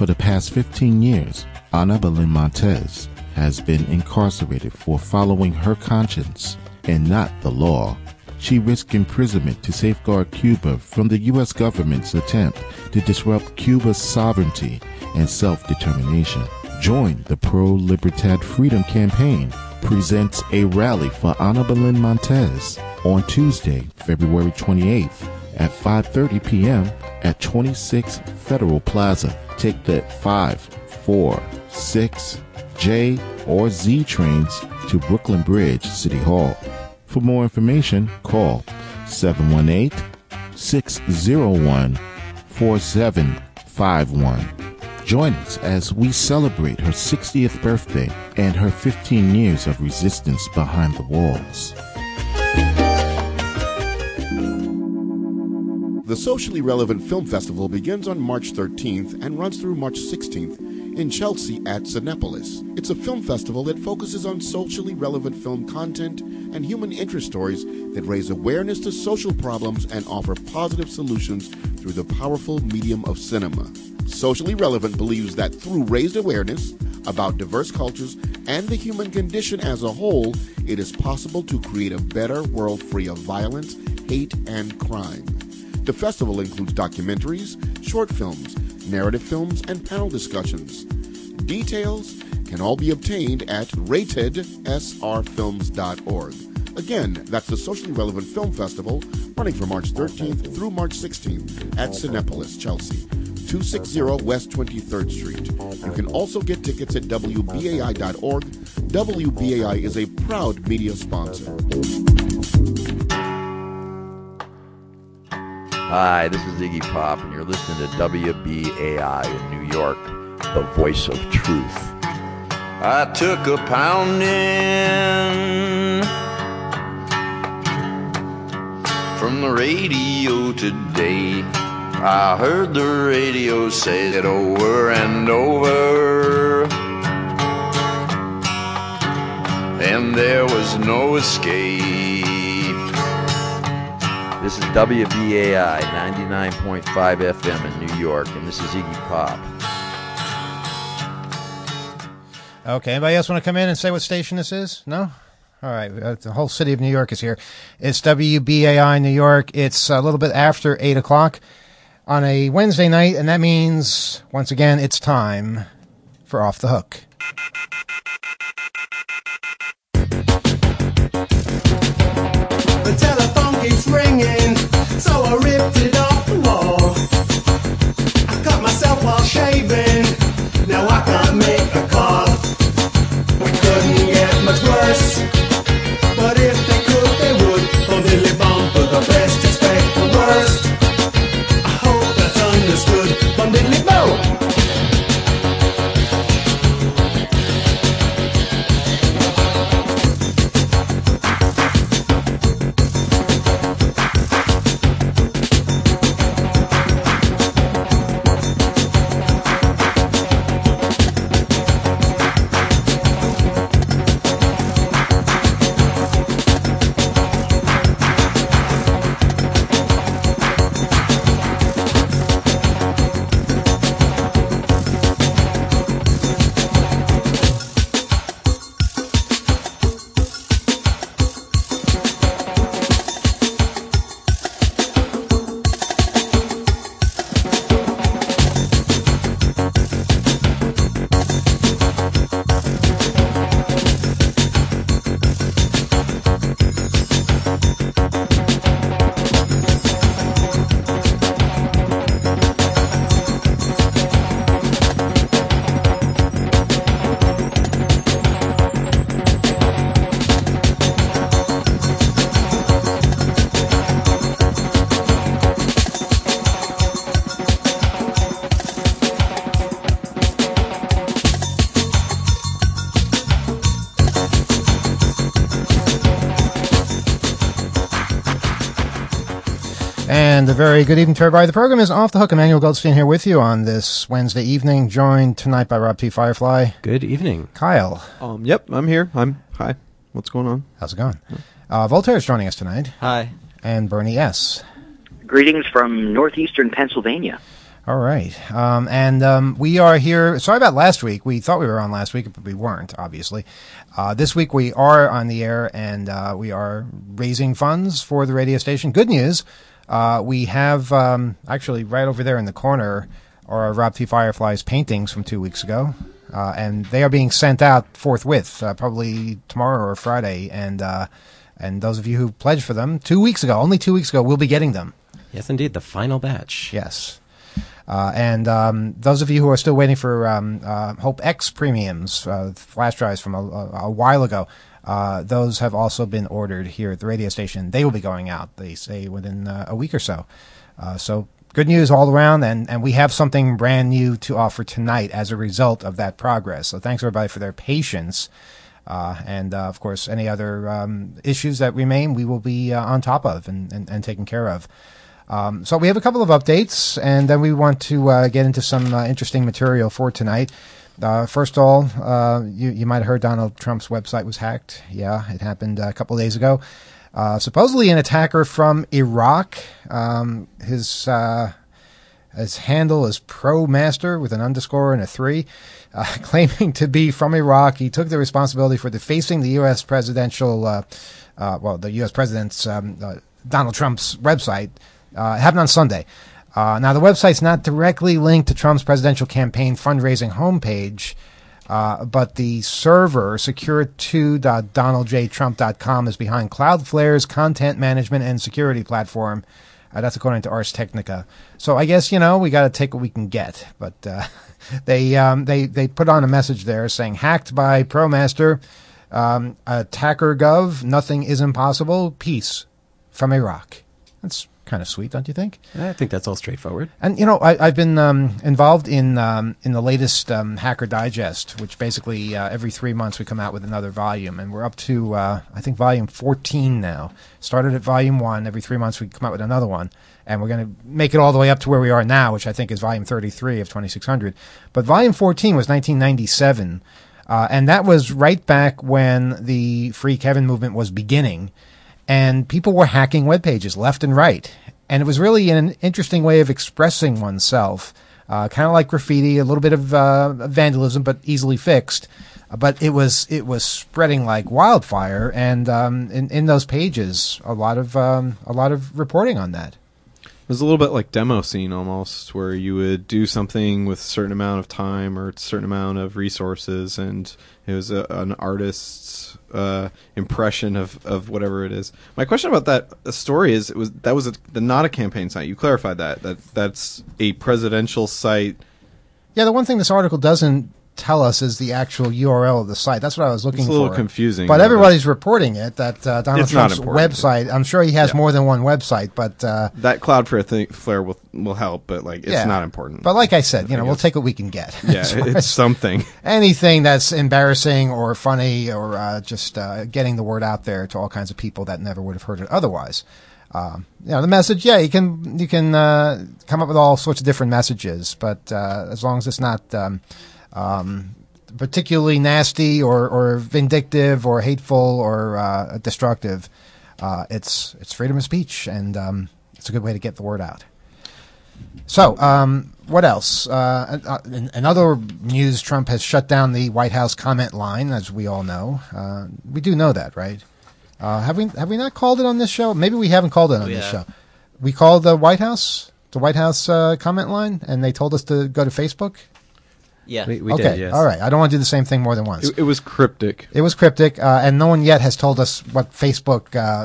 For the past 15 years, Ana Belén Montez has been incarcerated for following her conscience and not the law. She risked imprisonment to safeguard Cuba from the U.S. government's attempt to disrupt Cuba's sovereignty and self-determination. Join the Pro Libertad Freedom Campaign presents a rally for Ana Belén Montez on Tuesday, February 28th at 5:30 p.m. at 26 Federal Plaza. Take the 5, 4, 6, J, or Z trains to Brooklyn Bridge City Hall. For more information, call 718-601-4751. Join us as we celebrate her 60th birthday and her 15 years of resistance behind the walls. The Socially Relevant Film Festival begins on March 13th and runs through March 16th in Chelsea at Cinepolis. It's a film festival that focuses on socially relevant film content and human interest stories that raise awareness to social problems and offer positive solutions through the powerful medium of cinema. Socially Relevant believes that through raised awareness about diverse cultures and the human condition as a whole, it is possible to create a better world free of violence, hate, and crime. The festival includes documentaries, short films, narrative films, and panel discussions. Details can all be obtained at ratedsrfilms.org. Again, that's the Socially Relevant Film Festival running from March 13th through March 16th at Cinepolis, Chelsea, 260 West 23rd Street. You can also get tickets at WBAI.org. WBAI is a proud media sponsor. Hi, this is Iggy Pop, and you're listening to WBAI in New York, the voice of truth. I took a pounding from the radio today. I heard the radio say it over and over, and there was no escape. This is WBAI 99.5 FM in New York, and this is Iggy Pop. Okay, anybody else want to come in and say what station this is? No? All right, the whole city of New York is here. It's WBAI New York. It's a little bit after 8 o'clock on a Wednesday night, and that means, once again, it's time for Off the Hook. The telephone keeps ringing, so I ripped it off the wall. I cut myself while shaving, now I can't make a call. We couldn't get much worse, but if they could, they would. From Dilly Bomb for the best, expect the worst. I hope that's understood. From Dilly Bomb. And a very good evening to everybody. The program is Off the Hook. Emmanuel Goldstein here with you on this Wednesday evening, joined tonight by Rob T. Firefly. Good evening. Kyle. Yep, I'm here. Hi. What's going on? How's it going? Voltaire is joining us tonight. Hi. And Bernie S. Greetings from northeastern Pennsylvania. All All right. We are here. Sorry about last week. We thought we were on last week, but we weren't, obviously. This week we are on the air, and we are raising funds for the radio station. Good news. We have, actually, right over there in the corner are Rob T. Firefly's paintings from 2 weeks ago. And they are being sent out forthwith, probably tomorrow or Friday. And those of you who pledged for them 2 weeks ago, only 2 weeks ago, will be getting them. Yes, indeed, the final batch. Yes. Those of you who are still waiting for Hope X premiums, flash drives from a while ago, those have also been ordered here at the radio station. They will be going out, they say, within a week or so. So good news all around, and we have something brand new to offer tonight as a result of that progress. So thanks, everybody, for their patience. Of course, any other issues that remain, we will be on top of and taking care of. So we have a couple of updates, and then we want to get into some interesting material for tonight. First of all, you might have heard Donald Trump's website was hacked. Yeah, it happened a couple of days ago. Supposedly an attacker from Iraq. His handle is ProMaster with an underscore and a 3, claiming to be from Iraq. He took the responsibility for defacing the U.S. presidential, the U.S. president's Donald Trump's website. It happened on Sunday. Now, the website's not directly linked to Trump's presidential campaign fundraising homepage, but the server, secure2.donaldjtrump.com, is behind Cloudflare's content management and security platform. That's according to Ars Technica. So I guess, we got to take what we can get. But they put on a message there saying, hacked by ProMaster, attacker gov, nothing is impossible, peace from Iraq. That's kind of sweet, don't you think? I think that's all straightforward. And I've been involved in the latest Hacker Digest, which basically every 3 months we come out with another volume, and we're up to I think volume 14 now. Started at volume 1. Every 3 months we come out with another one, and we're going to make it all the way up to where we are now, which I think is volume 33 of 2600. But volume 14 was 1997, and that was right back when the Free Kevin movement was beginning. And people were hacking web pages left and right. And it was really an interesting way of expressing oneself, kind of like graffiti, a little bit of vandalism, but easily fixed. But it was spreading like wildfire. And in those pages, a lot of reporting on that. It was a little bit like Demo Scene almost, where you would do something with a certain amount of time or a certain amount of resources, and it was an artist's impression of whatever it is. My question about that story is, that was not a campaign site. You clarified that's a presidential site. Yeah, the one thing this article doesn't tell us is the actual URL of the site. That's what I was looking for. It's a little confusing. But everybody's reporting it, that Donald Trump's website. I'm sure he has Yeah. more than one website, but that Cloudflare will help, but it's not important. But like I said, we'll take what we can get. Yeah, it's something. Anything that's embarrassing or funny or just getting the word out there to all kinds of people that never would have heard it otherwise. The message, you can come up with all sorts of different messages, but as long as it's not particularly nasty or vindictive or hateful or destructive, it's freedom of speech, and it's a good way to get the word out. So, what else? In other news, Trump has shut down the White House comment line, as we all know. We do know that, right? Have we not called it on this show? Maybe we haven't called it on this show. We called the White House comment line, and they told us to go to Facebook. Yeah, we okay, did. Yes. All right. I don't want to do the same thing more than once. It was cryptic. It was cryptic, and no one yet has told us what Facebook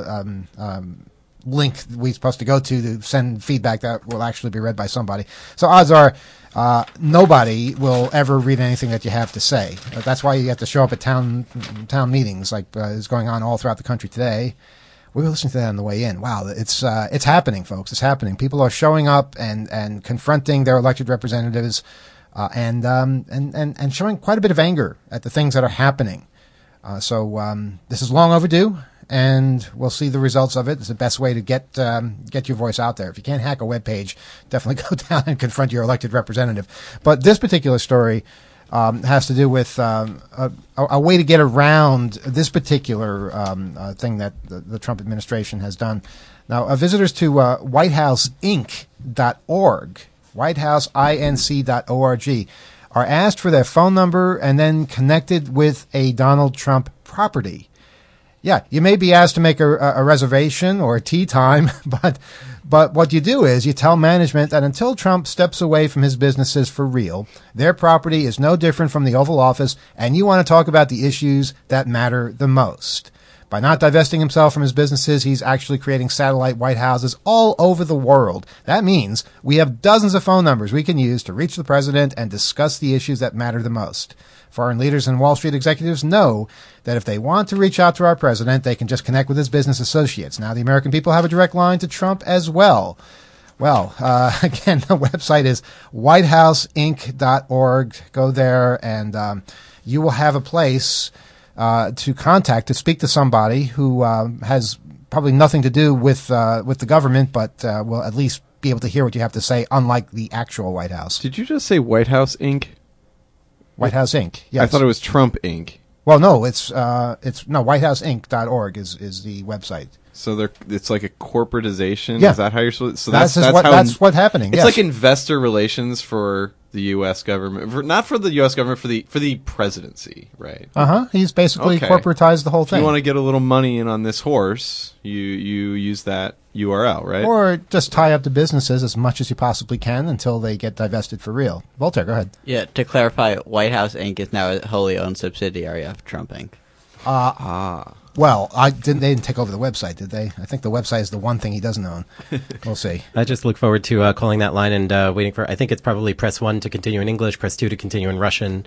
link we're supposed to go to send feedback that will actually be read by somebody. So odds are nobody will ever read anything that you have to say. That's why you have to show up at town meetings, like is going on all throughout the country today. We were listening to that on the way in. Wow, it's happening, folks. It's happening. People are showing up and confronting their elected representatives. And showing quite a bit of anger at the things that are happening. So this is long overdue, and we'll see the results of it. It's the best way to get your voice out there. If you can't hack a web page, definitely go down and confront your elected representative. But this particular story has to do with a way to get around this particular thing that the Trump administration has done. Now, visitors to WhiteHouseInc.org. whitehouseinc.org, are asked for their phone number and then connected with a Donald Trump property. Yeah, you may be asked to make a reservation or a tea time, but what you do is you tell management that until Trump steps away from his businesses for real, their property is no different from the Oval Office, and you want to talk about the issues that matter the most. By not divesting himself from his businesses, he's actually creating satellite White Houses all over the world. That means we have dozens of phone numbers we can use to reach the president and discuss the issues that matter the most. Foreign leaders and Wall Street executives know that if they want to reach out to our president, they can just connect with his business associates. Now, the American people have a direct line to Trump as well. Well, again, the website is whitehouseinc.org. Go there, and you will have a place to contact, to speak to somebody who has probably nothing to do with the government, but will at least be able to hear what you have to say, unlike the actual White House. Did you just say White House Inc.? White House Inc. Yes. I thought it was Trump Inc. Well, no, it's whitehouseinc.org is the website. So it's like a corporatization. Yeah. Is that how you're supposed? So that's what's happening. It's yes. like investor relations for the U.S. government, not for the U.S. government, for the presidency, right? He's basically Okay. corporatized the whole If thing. you want to get a little money in on this horse, you use that URL, right? Or just tie up the businesses as much as you possibly can until they get divested for real. Voltaire, go ahead. Yeah, to clarify, White House Inc. is now a wholly owned subsidiary of Trump Inc. Well, they didn't take over the website, did they? I think the website is the one thing he doesn't own. We'll see. I just look forward to calling that line and waiting for, I think it's probably press 1 to continue in English, press 2 to continue in Russian.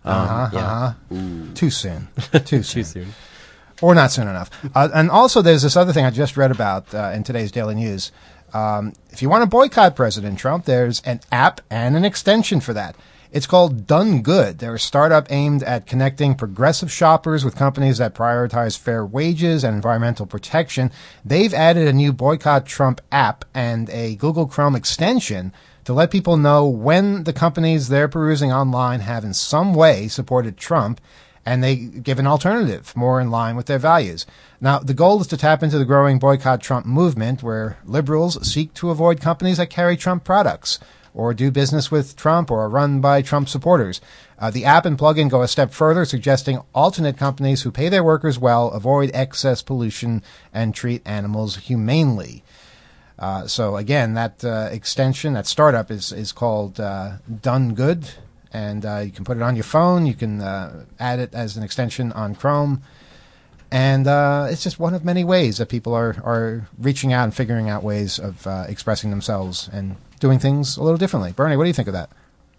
Too soon. Too soon. Too soon. Or not soon enough. And also, there's this other thing I just read about in today's Daily News. If you want to boycott President Trump, there's an app and an extension for that. It's called Done Good. They're a startup aimed at connecting progressive shoppers with companies that prioritize fair wages and environmental protection. They've added a new Boycott Trump app and a Google Chrome extension to let people know when the companies they're perusing online have in some way supported Trump, and they give an alternative more in line with their values. Now, the goal is to tap into the growing Boycott Trump movement, where liberals seek to avoid companies that carry Trump products or do business with Trump or are run by Trump supporters. The app and plugin go a step further, suggesting alternate companies who pay their workers well, avoid excess pollution, and treat animals humanely. So again, that extension, that startup is called Done Good, and you can put it on your phone. You can add it as an extension on Chrome. And it's just one of many ways that people are reaching out and figuring out ways of expressing themselves and doing things a little differently. Bernie, what do you think of that?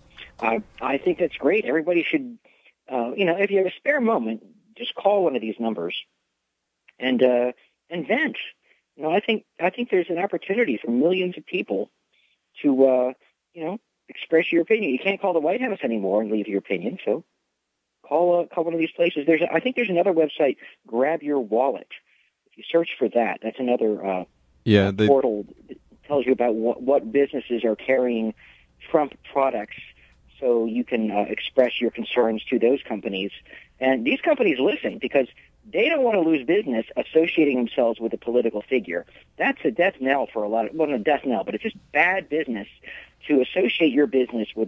I think that's great. Everybody should, if you have a spare moment, just call one of these numbers and vent. I think there's an opportunity for millions of people to, express your opinion. You can't call the White House anymore and leave your opinion, so call one of these places. I think there's another website, Grab Your Wallet. If you search for that, that's another portal that tells you about what businesses are carrying Trump products, so you can express your concerns to those companies. And these companies listen because they don't want to lose business associating themselves with a political figure. That's a death knell for a lot of, well, not a death knell, but it's just bad business to associate your business with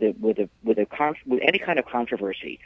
any kind of controversy.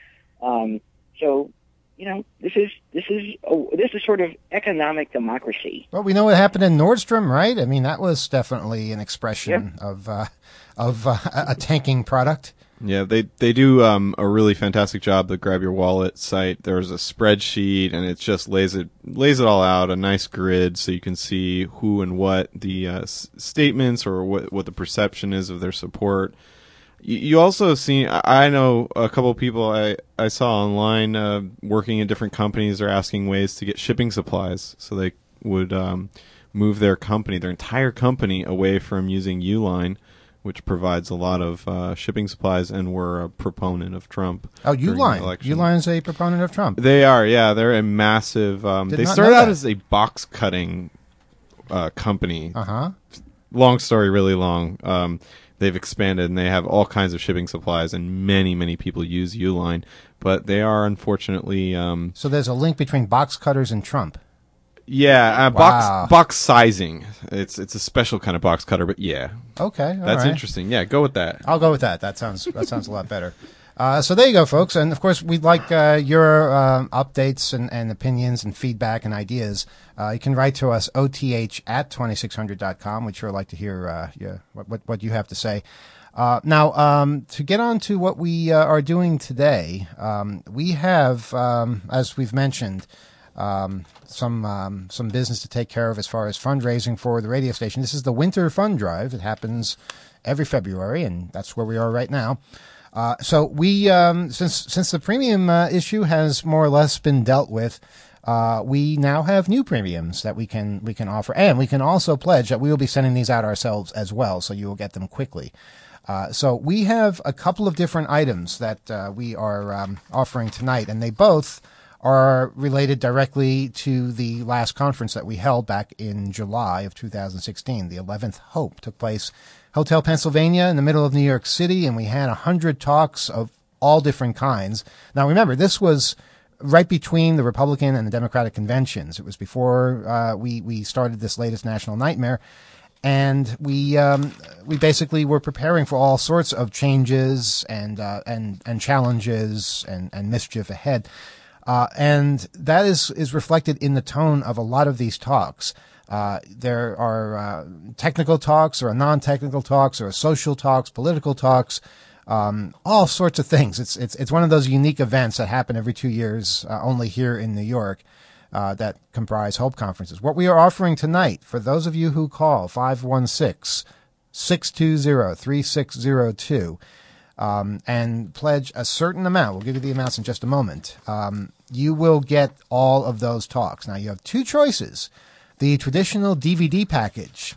This is sort of economic democracy. Well, we know what happened in Nordstrom, right? I mean, that was definitely an expression of a tanking product. Yeah, they do a really fantastic job. The Grab Your Wallet site. There's a spreadsheet, and it just lays it all out, a nice grid, so you can see who and what the statements or what the perception is of their support. You also see, I know a couple of people I saw online working in different companies are asking ways to get shipping supplies, so they would move their entire company away from using Uline, which provides a lot of shipping supplies, and we're a proponent of Trump. Oh, Uline. Uline's a proponent of Trump. They are, yeah. They're a massive... they started out as a box cutting company. Uh-huh. Long story, really long. They've expanded, and they have all kinds of shipping supplies, and many, many people use Uline. But they are, unfortunately... so there's a link between box cutters and Trump. Yeah, Wow. box sizing. It's a special kind of box cutter, but yeah, Okay, all that's right. interesting. Yeah, go with that. I'll go with that. That sounds a lot better. So there you go, folks. And of course, we'd like your updates and opinions and feedback and ideas. You can write to us, oth@2600.com. We'd sure like to hear what you have to say. Now, to get on to what we are doing today, we have, as we've mentioned, some business to take care of as far as fundraising for the radio station. This is the Winter Fund Drive. It happens every February, and that's where we are right now. So we, since the premium issue has more or less been dealt with, we now have new premiums that we can offer, and we can also pledge that we will be sending these out ourselves as well, so you will get them quickly. So we have a couple of different items that we are offering tonight, and they both are related directly to the last conference that we held back in July of 2016. The 11th Hope took place Hotel Pennsylvania in the middle of New York City, and we had 100 talks of all different kinds. Now remember, this was right between the Republican and the Democratic conventions. It was before we started this latest national nightmare. And we basically were preparing for all sorts of changes and challenges and mischief ahead. And that is reflected in the tone of a lot of these talks. There are technical talks, or non-technical talks, or social talks, political talks, all sorts of things. It's one of those unique events that happen every 2 years, only here in New York, that comprise Hope conferences. What we are offering tonight, for those of you who call 516-620-3602, and pledge a certain amount, we'll give you the amounts in just a moment, you will get all of those talks. Now, you have two choices. The traditional DVD package,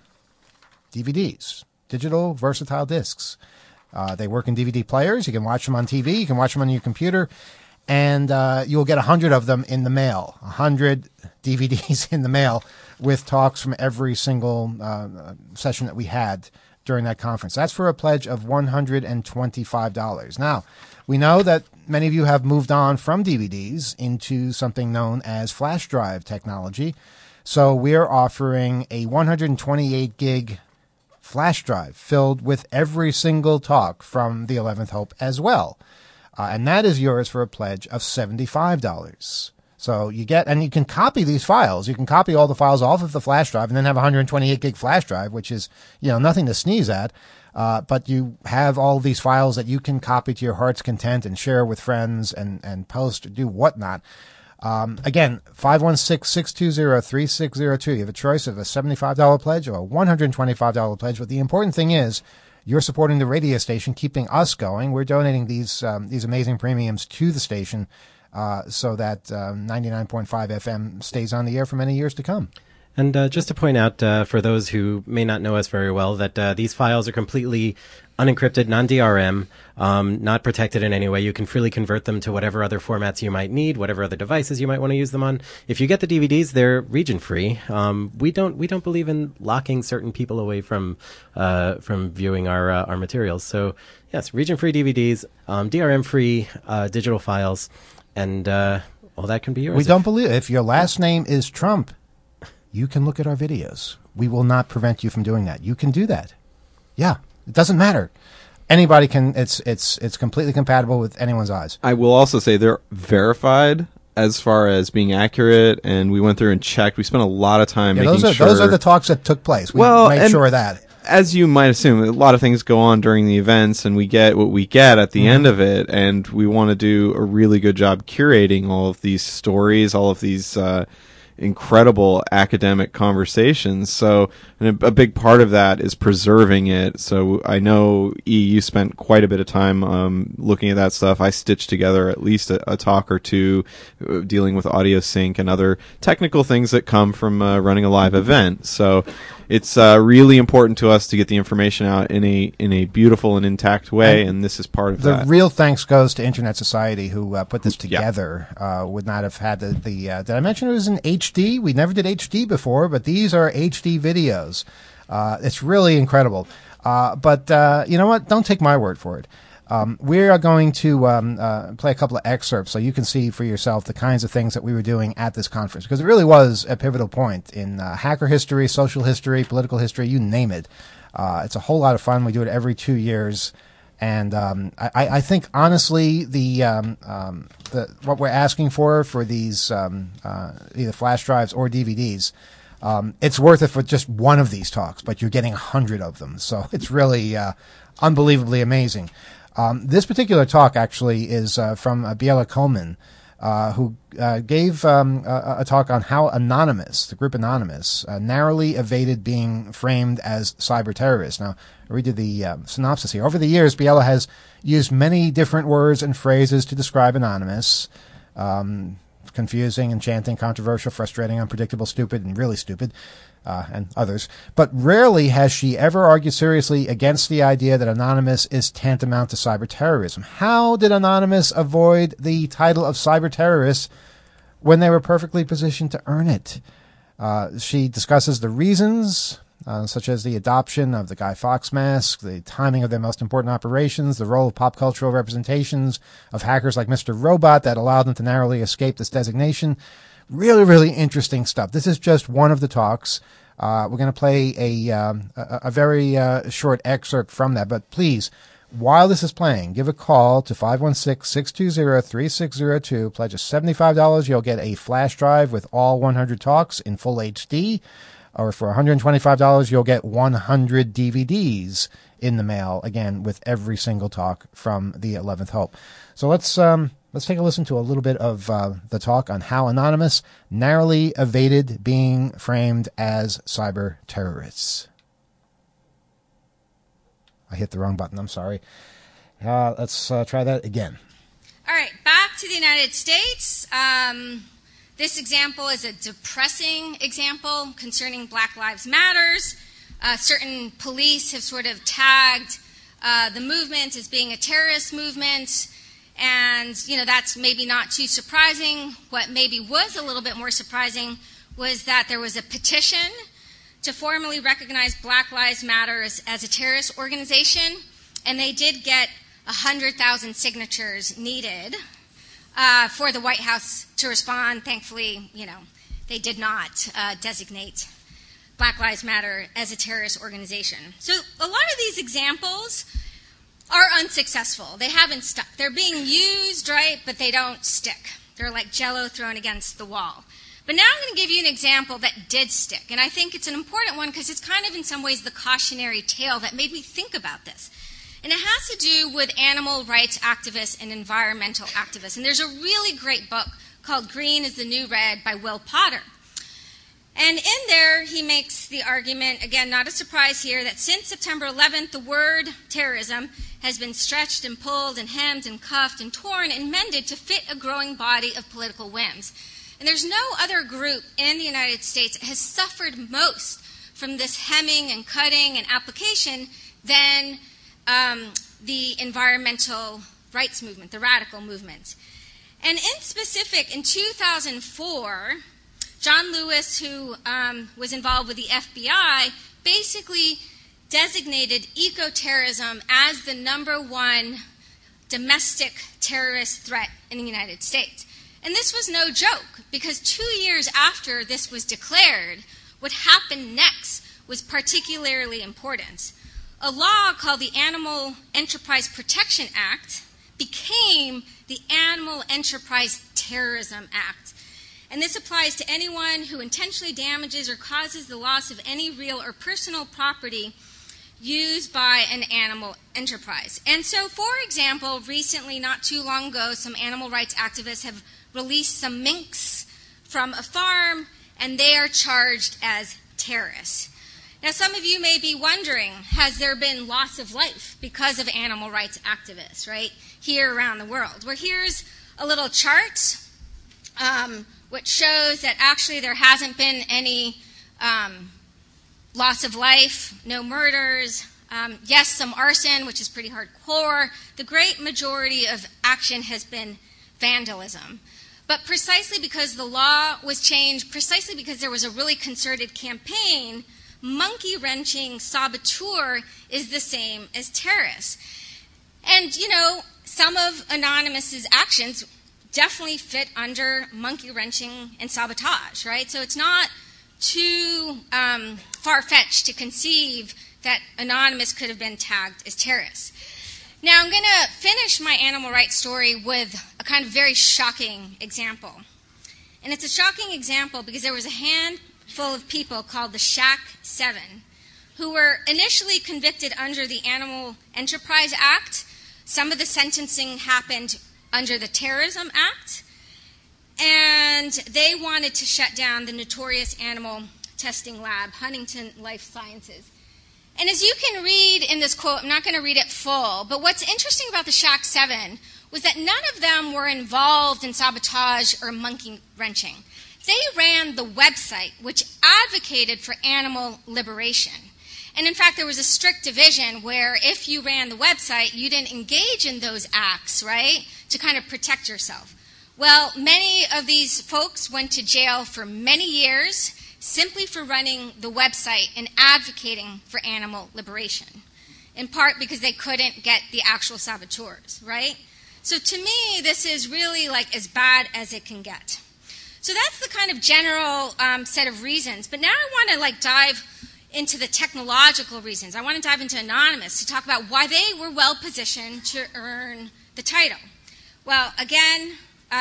DVDs, digital versatile discs. They work in DVD players. You can watch them on TV. You can watch them on your computer. And you'll get 100 of them in the mail, 100 DVDs in the mail with talks from every single session that we had during that conference. That's for a pledge of $125. Now, we know that many of you have moved on from DVDs into something known as flash drive technology. So we're offering a 128 gig flash drive filled with every single talk from the 11th Hope as well. And that is yours for a pledge of $75. So you get, and you can copy these files. You can copy all the files off of the flash drive and then have a 128 gig flash drive, which is, nothing to sneeze at. But you have all these files that you can copy to your heart's content and share with friends and post or do whatnot. Again, 516-620-3602. You have a choice of a $75 pledge or a $125 pledge. But the important thing is, you're supporting the radio station, keeping us going. We're donating these amazing premiums to the station so that 99.5 FM stays on the air for many years to come. And just to point out, for those who may not know us very well, that these files are completely unencrypted, non-DRM, not protected in any way. You can freely convert them to whatever other formats you might need, whatever other devices you might want to use them on. If you get the DVDs, they're region-free. We don't believe in locking certain people away from viewing our materials. So yes, region-free DVDs, DRM-free digital files, and all that can be yours. We don't believe if your last name is Trump, you can look at our videos. We will not prevent you from doing that. You can do that. Yeah, it doesn't matter. Anybody can. It's completely compatible with anyone's eyes. I will also say they're verified as far as being accurate, and we went through and checked. We spent a lot of time making sure. Those are the talks that took place. We made sure of that. As you might assume, a lot of things go on during the events, and we get what we get at the end of it, and we want to do a really good job curating all of these stories, all of these incredible academic conversations. So a big part of that is preserving it. So I know, you spent quite a bit of time looking at that stuff. I stitched together at least a talk or two dealing with audio sync and other technical things that come from running a live event. So it's really important to us to get the information out in a beautiful and intact way, and this is part of that. The real thanks goes to Internet Society, who put this together. Would not have had the did I mention it was in HD? We never did HD before, but these are HD videos. It's really incredible. But you know what? Don't take my word for it. We are going to play a couple of excerpts so you can see for yourself the kinds of things that we were doing at this conference, because it really was a pivotal point in hacker history, social history, political history, you name it. It's a whole lot of fun. We do it every 2 years. And I think, honestly, what we're asking for these either flash drives or DVDs, it's worth it for just one of these talks, but you're getting 100 of them. So it's really unbelievably amazing. This particular talk actually is from Biela Coleman, who gave a talk on how Anonymous, the group Anonymous, narrowly evaded being framed as cyber terrorists. Now, I read you the synopsis here. Over the years, Biela has used many different words and phrases to describe Anonymous. Confusing, enchanting, controversial, frustrating, unpredictable, stupid, and really stupid, and others. But rarely has she ever argued seriously against the idea that Anonymous is tantamount to cyber terrorism. How did Anonymous avoid the title of cyber terrorists when they were perfectly positioned to earn it? She discusses the reasons, such as the adoption of the Guy Fawkes mask, the timing of their most important operations, the role of pop cultural representations of hackers like Mr. Robot that allowed them to narrowly escape this designation. Really, really interesting stuff. This is just one of the talks. We're going to play a very short excerpt from that. But please, while this is playing, give a call to 516-620-3602. Pledge us $75. You'll get a flash drive with all 100 talks in full HD. Or for $125, you'll get 100 DVDs in the mail, again, with every single talk from the 11th Hope. So let's take a listen to a little bit of the talk on how Anonymous narrowly evaded being framed as cyber terrorists. I hit the wrong button. I'm sorry. Let's try that again. All right, back to the United States. This example is a depressing example concerning Black Lives Matters. Certain police have sort of tagged the movement as being a terrorist movement, and that's maybe not too surprising. What maybe was a little bit more surprising was that there was a petition to formally recognize Black Lives Matter as a terrorist organization, and they did get 100,000 signatures needed for the White House to respond. Thankfully, they did not designate Black Lives Matter as a terrorist organization. So a lot of these examples are unsuccessful. They haven't stuck. They're being used, right, but they don't stick. They're like Jell-O thrown against the wall. But now I'm going to give you an example that did stick, and I think it's an important one because it's kind of in some ways the cautionary tale that made me think about this. And it has to do with animal rights activists and environmental activists. And there's a really great book called Green is the New Red by Will Potter. And in there, he makes the argument, again, not a surprise here, that since September 11th, the word terrorism has been stretched and pulled and hemmed and cuffed and torn and mended to fit a growing body of political whims. And there's no other group in the United States that has suffered most from this hemming and cutting and application than the environmental rights movement, the radical movement. And in specific, in 2004, John Lewis, who was involved with the FBI, basically designated eco-terrorism as the #1 domestic terrorist threat in the United States. And this was no joke, because 2 years after this was declared, what happened next was particularly important. A law called the Animal Enterprise Protection Act became the Animal Enterprise Terrorism Act. And this applies to anyone who intentionally damages or causes the loss of any real or personal property used by an animal enterprise. And so, for example, recently, not too long ago, some animal rights activists have released some minks from a farm, and they are charged as terrorists. Now, some of you may be wondering, has there been loss of life because of animal rights activists, right, here around the world? Well, here's a little chart which shows that actually there hasn't been any loss of life, no murders. Yes, some arson, which is pretty hardcore. The great majority of action has been vandalism. But precisely because the law was changed, precisely because there was a really concerted campaign, monkey-wrenching saboteur is the same as terrorists. And, some of Anonymous's actions definitely fit under monkey wrenching and sabotage, right? So it's not too far-fetched to conceive that Anonymous could have been tagged as terrorists. Now, I'm going to finish my animal rights story with a kind of very shocking example. And it's a shocking example because there was a handful of people called the Shack 7 who were initially convicted under the Animal Enterprise Act. Some of the sentencing happened under the Terrorism Act. And they wanted to shut down the notorious animal testing lab, Huntington Life Sciences. And as you can read in this quote, I'm not going to read it full, but what's interesting about the Shack 7 was that none of them were involved in sabotage or monkey wrenching. They ran the website, which advocated for animal liberation. And in fact, there was a strict division where if you ran the website, you didn't engage in those acts, right, to kind of protect yourself. Well, many of these folks went to jail for many years simply for running the website and advocating for animal liberation, in part because they couldn't get the actual saboteurs, right? So to me, this is really like as bad as it can get. So that's the kind of general set of reasons. But now I want to dive into the technological reasons. I want to dive into Anonymous to talk about why they were well positioned to earn the title. Well, again,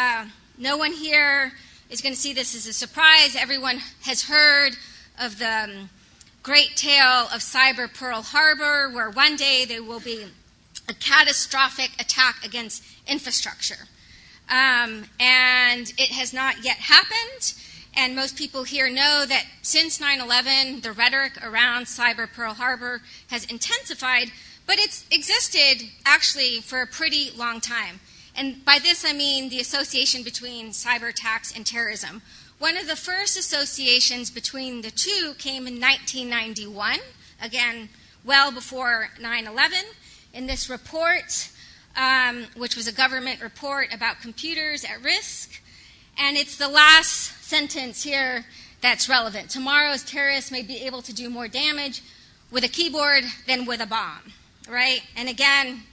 no one here is going to see this as a surprise. Everyone has heard of the great tale of Cyber Pearl Harbor, where one day there will be a catastrophic attack against infrastructure. And it has not yet happened. And most people here know that since 9/11, the rhetoric around Cyber Pearl Harbor has intensified, but it's existed actually for a pretty long time. And by this I mean the association between cyber attacks and terrorism. One of the first associations between the two came in 1991, again, well before 9/11. In this report, which was a government report about computers at risk, and it's the last sentence here that's relevant. Tomorrow's terrorists may be able to do more damage with a keyboard than with a bomb, right? And again,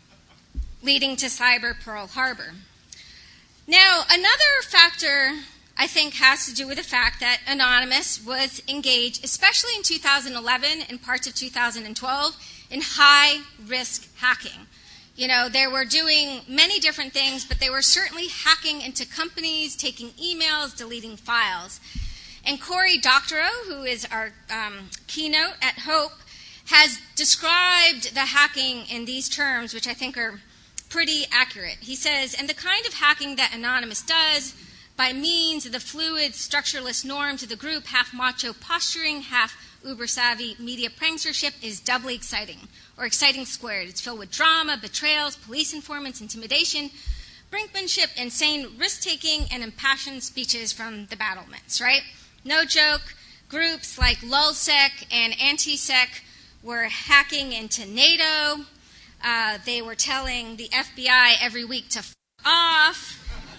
leading to Cyber Pearl Harbor. Now, another factor I think has to do with the fact that Anonymous was engaged, especially in 2011 and parts of 2012, in high-risk hacking. They were doing many different things, but they were certainly hacking into companies, taking emails, deleting files. And Cory Doctorow, who is our keynote at Hope, has described the hacking in these terms, which I think are pretty accurate. He says, and the kind of hacking that Anonymous does, by means of the fluid, structureless norms of the group, half macho posturing, half uber-savvy media prankstership, is doubly exciting, or exciting squared. It's filled with drama, betrayals, police informants, intimidation, brinkmanship, insane risk-taking, and impassioned speeches from the battlements, right? No joke, groups like LulzSec and AntiSec were hacking into NATO. They were telling the FBI every week to f*** off.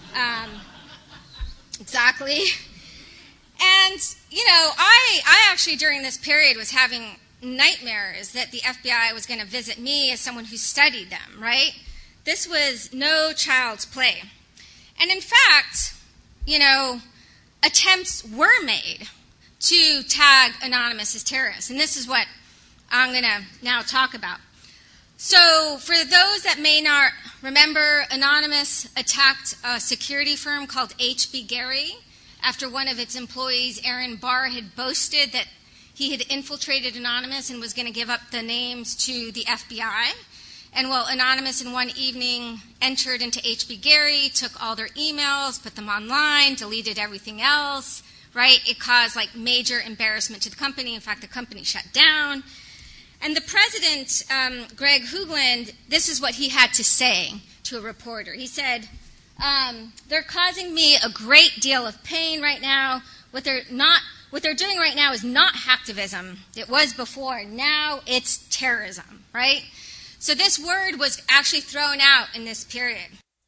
Exactly. And, I actually during this period was having nightmares that the FBI was going to visit me as someone who studied them, right? This was no child's play. And in fact, attempts were made to tag Anonymous as terrorists. And this is what I'm going to now talk about. So for those that may not remember, Anonymous attacked a security firm called HB Gary after one of its employees, Aaron Barr, had boasted that he had infiltrated Anonymous and was going to give up the names to the FBI. And Anonymous in one evening entered into HB Gary, took all their emails, put them online, deleted everything else, right? It caused major embarrassment to the company. In fact, the company shut down. And the president, Greg Hoogland, this is what he had to say to a reporter. He said, they're causing me a great deal of pain right now. What they're doing right now is not hacktivism. It was before. Now it's terrorism, right? So this word was actually thrown out in this period.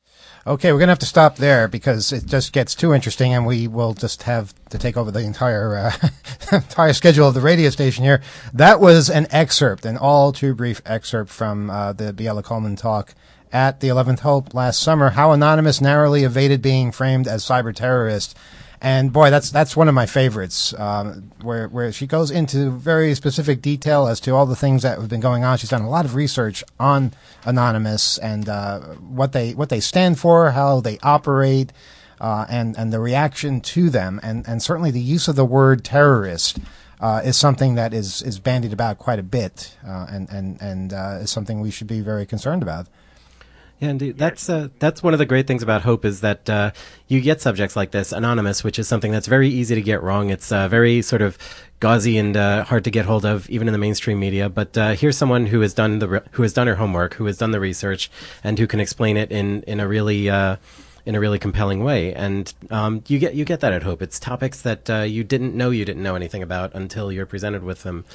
Okay, we're going to have to stop there because it just gets too interesting, and we will just have to take over the entire entire schedule of the radio station here. That was an excerpt, an all too brief excerpt from the Biella Coleman talk at the 11th Hope last summer, How Anonymous Narrowly Evaded Being Framed as Cyber Terrorist. And boy, that's one of my favorites, where she goes into very specific detail as to all the things that have been going on. She's done a lot of research on Anonymous and what they stand for, how they operate, and the reaction to them, and certainly the use of the word terrorist is something that is bandied about quite a bit, and is something we should be very concerned about. Yeah, indeed. That's one of the great things about Hope is that you get subjects like this, Anonymous, which is something that's very easy to get wrong. It's very sort of gauzy and hard to get hold of, even in the mainstream media. But here's someone who has done her homework, who has done the research, and who can explain it in a really compelling way. And you get that at Hope. It's topics that you didn't know anything about until you're presented with them.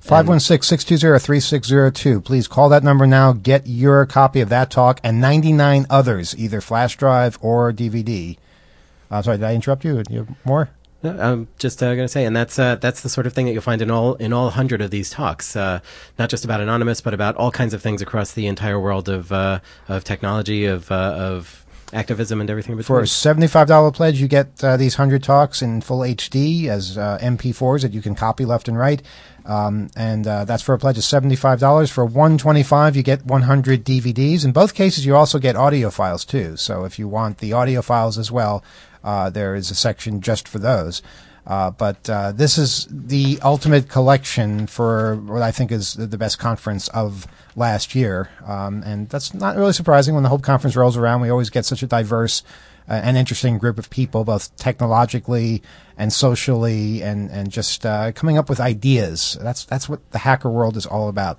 516-620-3602. Please call that number now. Get your copy of that talk and 99 others, either flash drive or DVD. Sorry, did I interrupt you? You have more? No, I'm just going to say, and that's the sort of thing that you'll find in all 100 of these talks, not just about Anonymous, but about all kinds of things across the entire world of technology, of activism and everything in between. For a $75 pledge, you get these 100 talks in full HD as MP4s that you can copy left and right. And that's for a pledge of $75. For $125, you get 100 DVDs. In both cases, you also get audio files, too. So if you want the audio files as well, there is a section just for those. But this is the ultimate collection for what I think is the best conference of last year. And that's not really surprising. When the Hope Conference rolls around, we always get such a diverse and interesting group of people, both technologically and socially, and just coming up with ideas. That's what the hacker world is all about.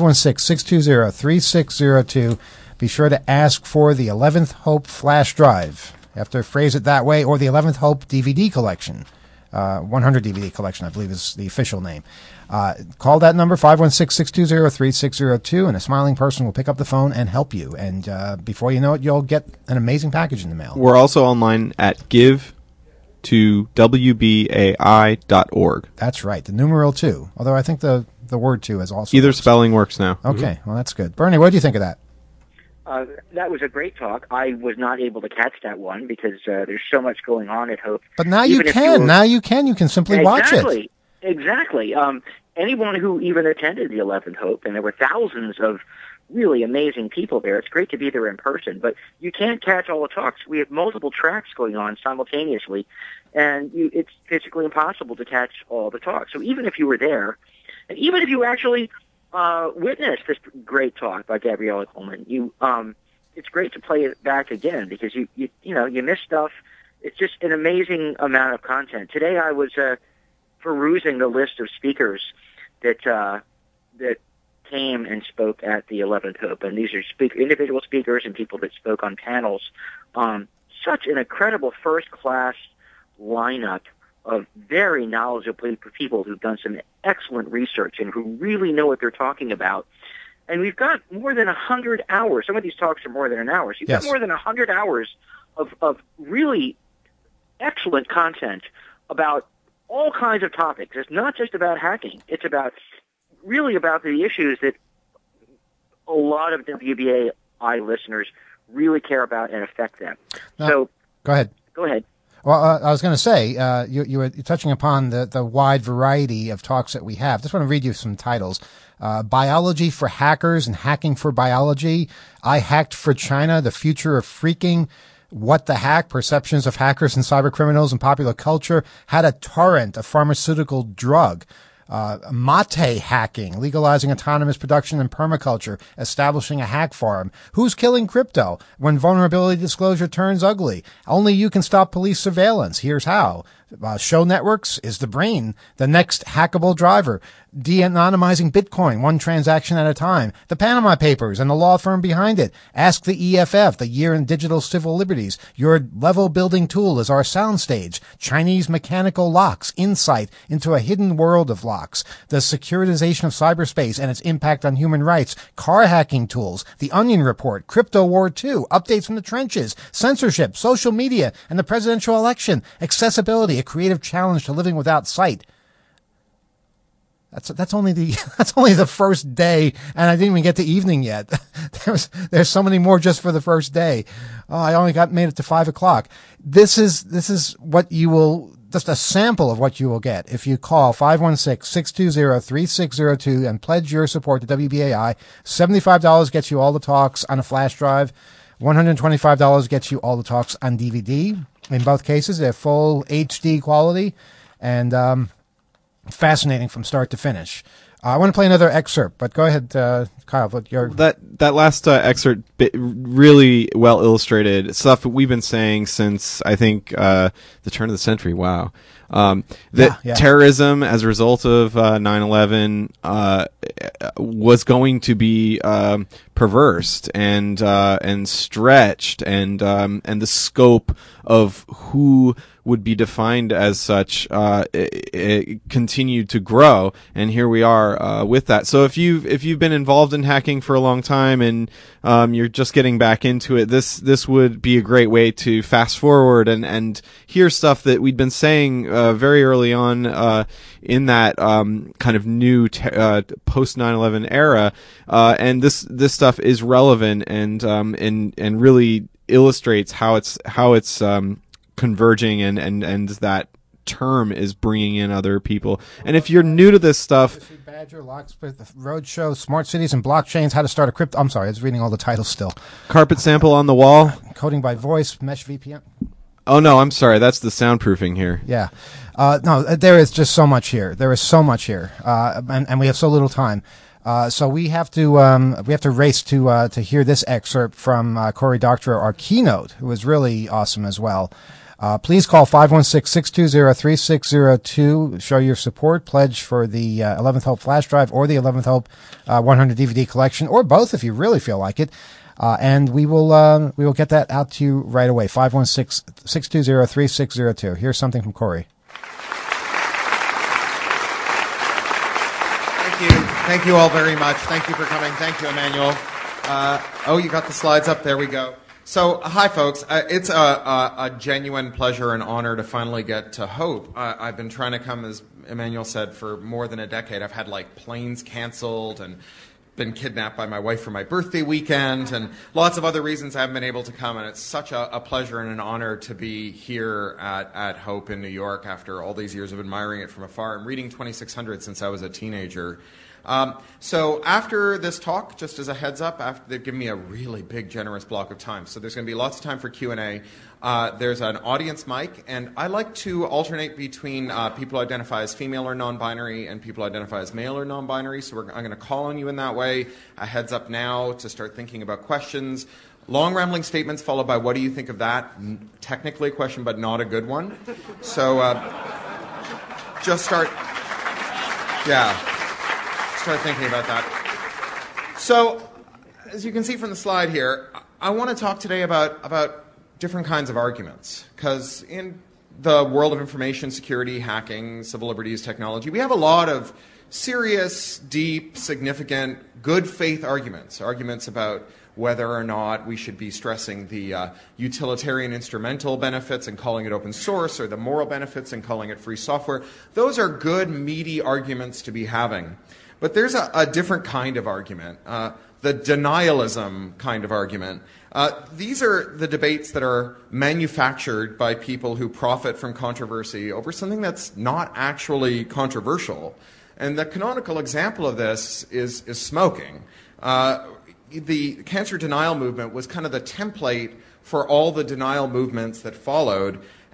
516-620-3602. Be sure to ask for the 11th Hope flash drive. You have to phrase it that way, or the 11th Hope DVD collection. 100 DVD collection, I believe, is the official name. Call that number, 516-620-3602, and a smiling person will pick up the phone and help you. And before you know it, you'll get an amazing package in the mail. We're also online at give2wbai.org. That's right, the numeral 2. Although I think the word 2 is also... Either spelling works now. Okay, well, that's good. Bernie, what do you think of that? That was a great talk. I was not able to catch that one because there's so much going on at Hope. But now you can. Now you can. You can simply watch it. Exactly. Anyone who even attended the 11th Hope, and there were thousands of really amazing people there. It's great to be there in person, but you can't catch all the talks. We have multiple tracks going on simultaneously, and it's physically impossible to catch all the talks. So even if you were there, and even if you actually witnessed this great talk by Gabriella Coleman, it's great to play it back again because you miss stuff. It's just an amazing amount of content. Today I was perusing the list of speakers that came and spoke at the 11th Hope, and these are individual speakers and people that spoke on panels. Such an incredible first-class lineup of very knowledgeable people who've done some excellent research and who really know what they're talking about. And we've got more than 100 hours. Some of these talks are more than an hour. So you've got more than 100 hours of really excellent content about all kinds of topics. It's not just about hacking. It's really about the issues that a lot of WBAI listeners really care about and affect them. Go ahead. Go ahead. Well, I was going to say, you were touching upon the wide variety of talks that we have. Just want to read you some titles. Biology for Hackers and Hacking for Biology. I Hacked for China, The Future of Freaking. What the Hack, Perceptions of Hackers and Cybercriminals in Popular Culture. How to Torrent a Pharmaceutical Drug. Mate hacking, legalizing autonomous production and permaculture, establishing a hack farm. Who's killing crypto? When vulnerability disclosure turns ugly. Only you can stop police surveillance. Here's how. Show networks is the brain, the next hackable driver. De-anonymizing Bitcoin, one transaction at a time. The Panama Papers and the law firm behind it. Ask the EFF, the Year in Digital Civil Liberties. Your level building tool is our soundstage. Chinese mechanical locks, insight into a hidden world of locks. The securitization of cyberspace and its impact on human rights. Car hacking tools. The Onion Report. Crypto War 2. Updates from the trenches. Censorship. Social media and the presidential election. Accessibility, a creative challenge to living without sight. That's only the first day, and I didn't even get to evening yet. There's so many more just for the first day. Oh, I only made it to 5:00. This is what you will, just a sample of what you will get if you call 516-620-3602 and pledge your support to WBAI. $75 gets you all the talks on a flash drive. $125 gets you all the talks on DVD. In both cases, they're full HD quality and fascinating from start to finish. I want to play another excerpt, but go ahead, Kyle. That last excerpt really well illustrated stuff that we've been saying since, I think, the turn of the century. Wow. Terrorism as a result of 9/11 was going to be perversed and stretched, and the scope of who would be defined as such it continued to grow, and here we are with that. So if you've been involved in hacking for a long time and you're just getting back into it, this would be a great way to fast forward and hear stuff that we'd been saying very early on in that kind of new post 9/11 era, and this stuff is relevant and really illustrates how it's converging and that term is bringing in other people. And if you're new to this stuff, Badger, Locksmith, Roadshow, Smart Cities and Blockchains, How to Start a Crypto. I'm sorry, I was reading all the titles still. Carpet Sample on the Wall, Coding by Voice, Mesh VPN. Oh no, I'm sorry, that's the soundproofing here. Yeah, no, there is just so much here. There is so much here, and we have so little time. So we have to race to hear this excerpt from Cory Doctorow, our keynote, who was really awesome as well. Please call 516-620-3602. Show your support. Pledge for the 11th Hope flash drive or the 11th Hope 100 DVD collection, or both if you really feel like it. And we will get that out to you right away. 516-620-3602. Here's something from Cory. Thank you all very much. Thank you for coming. Thank you, Emmanuel. You got the slides up. There we go. So, hi, folks. It's a genuine pleasure and honor to finally get to Hope. I've been trying to come, as Emmanuel said, for more than a decade. I've had, planes canceled and been kidnapped by my wife for my birthday weekend and lots of other reasons I haven't been able to come. And it's such a pleasure and an honor to be here at Hope in New York after all these years of admiring it from afar. I'm reading 2600 since I was a teenager. So after this talk, just as a heads up, they've given me a really big, generous block of time. So there's going to be lots of time for Q&A. There's an audience mic, and I like to alternate between people who identify as female or non-binary and people who identify as male or non-binary. So I'm going to call on you in that way. A heads up now to start thinking about questions. Long rambling statements followed by what do you think of that? Technically a question, but not a good one. So just start thinking about that. So, as you can see from the slide here, I want to talk today about different kinds of arguments, because in the world of information security, hacking, civil liberties, technology, we have a lot of serious, deep, significant, good faith arguments about whether or not we should be stressing the utilitarian instrumental benefits and calling it open source, or the moral benefits and calling it free software. Those are good, meaty arguments to be having. But there's a different kind of argument, the denialism kind of argument. These are the debates that are manufactured by people who profit from controversy over something that's not actually controversial. And the canonical example of this is smoking. The cancer denial movement was kind of the template for all the denial movements that followed.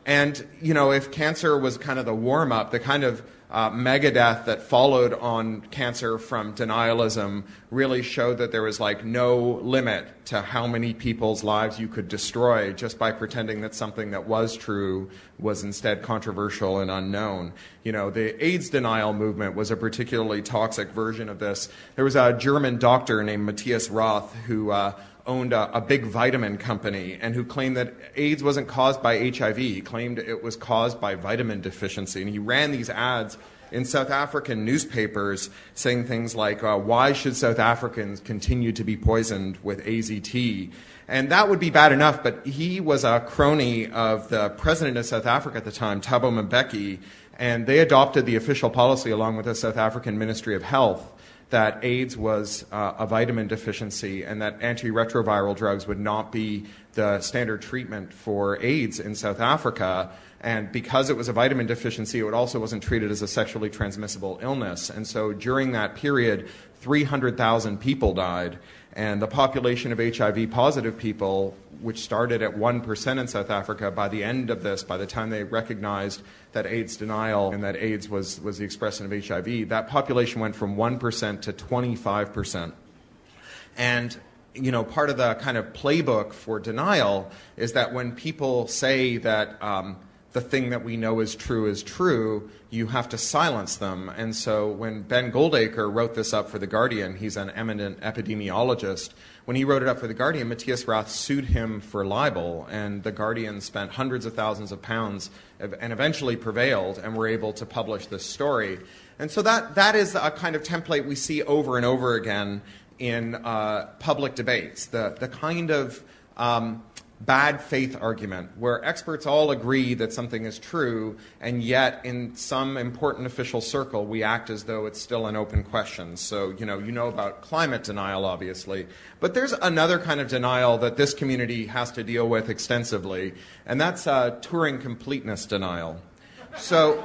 And, if cancer was kind of the warm-up, the kind of megadeath that followed on cancer from denialism really showed that there was no limit to how many people's lives you could destroy just by pretending that something that was true was instead controversial and unknown. The AIDS denial movement was a particularly toxic version of this. There was a German doctor named Matthias Roth who owned a big vitamin company and who claimed that AIDS wasn't caused by HIV. He claimed it was caused by vitamin deficiency. And he ran these ads in South African newspapers saying things like, why should South Africans continue to be poisoned with AZT? And that would be bad enough, but he was a crony of the president of South Africa at the time, Thabo Mbeki, and they adopted the official policy along with the South African Ministry of Health that AIDS was a vitamin deficiency and that antiretroviral drugs would not be the standard treatment for AIDS in South Africa. And because it was a vitamin deficiency, it also wasn't treated as a sexually transmissible illness. And so during that period, 300,000 people died. And the population of HIV-positive people, which started at 1% in South Africa, by the end of this, by the time they recognized that AIDS denial and that AIDS was the expression of HIV, that population went from 1% to 25%. And, part of the kind of playbook for denial is that when people say that the thing that we know is true, you have to silence them. And so when Ben Goldacre wrote this up for The Guardian, he's an eminent epidemiologist, when he wrote it up for The Guardian, Matthias Roth sued him for libel, and The Guardian spent hundreds of thousands of pounds and eventually prevailed and were able to publish this story. And so that is a kind of template we see over and over again in public debates, the kind of bad faith argument where experts all agree that something is true, and yet in some important official circle we act as though it's still an open question. So, you know about climate denial, obviously, but there's another kind of denial that this community has to deal with extensively, and that's Turing completeness denial. So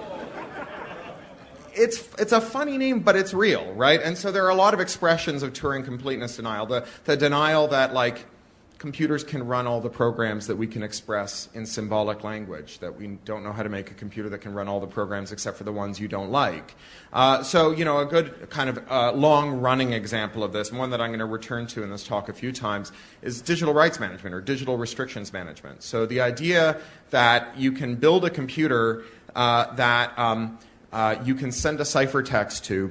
it's a funny name, but it's real, right? And so there are a lot of expressions of Turing completeness denial. The denial that, computers can run all the programs that we can express in symbolic language, that we don't know how to make a computer that can run all the programs except for the ones you don't like. So, a good kind of long-running example of this, and one that I'm going to return to in this talk a few times, is digital rights management or digital restrictions management. So the idea that you can build a computer that you can send a ciphertext to,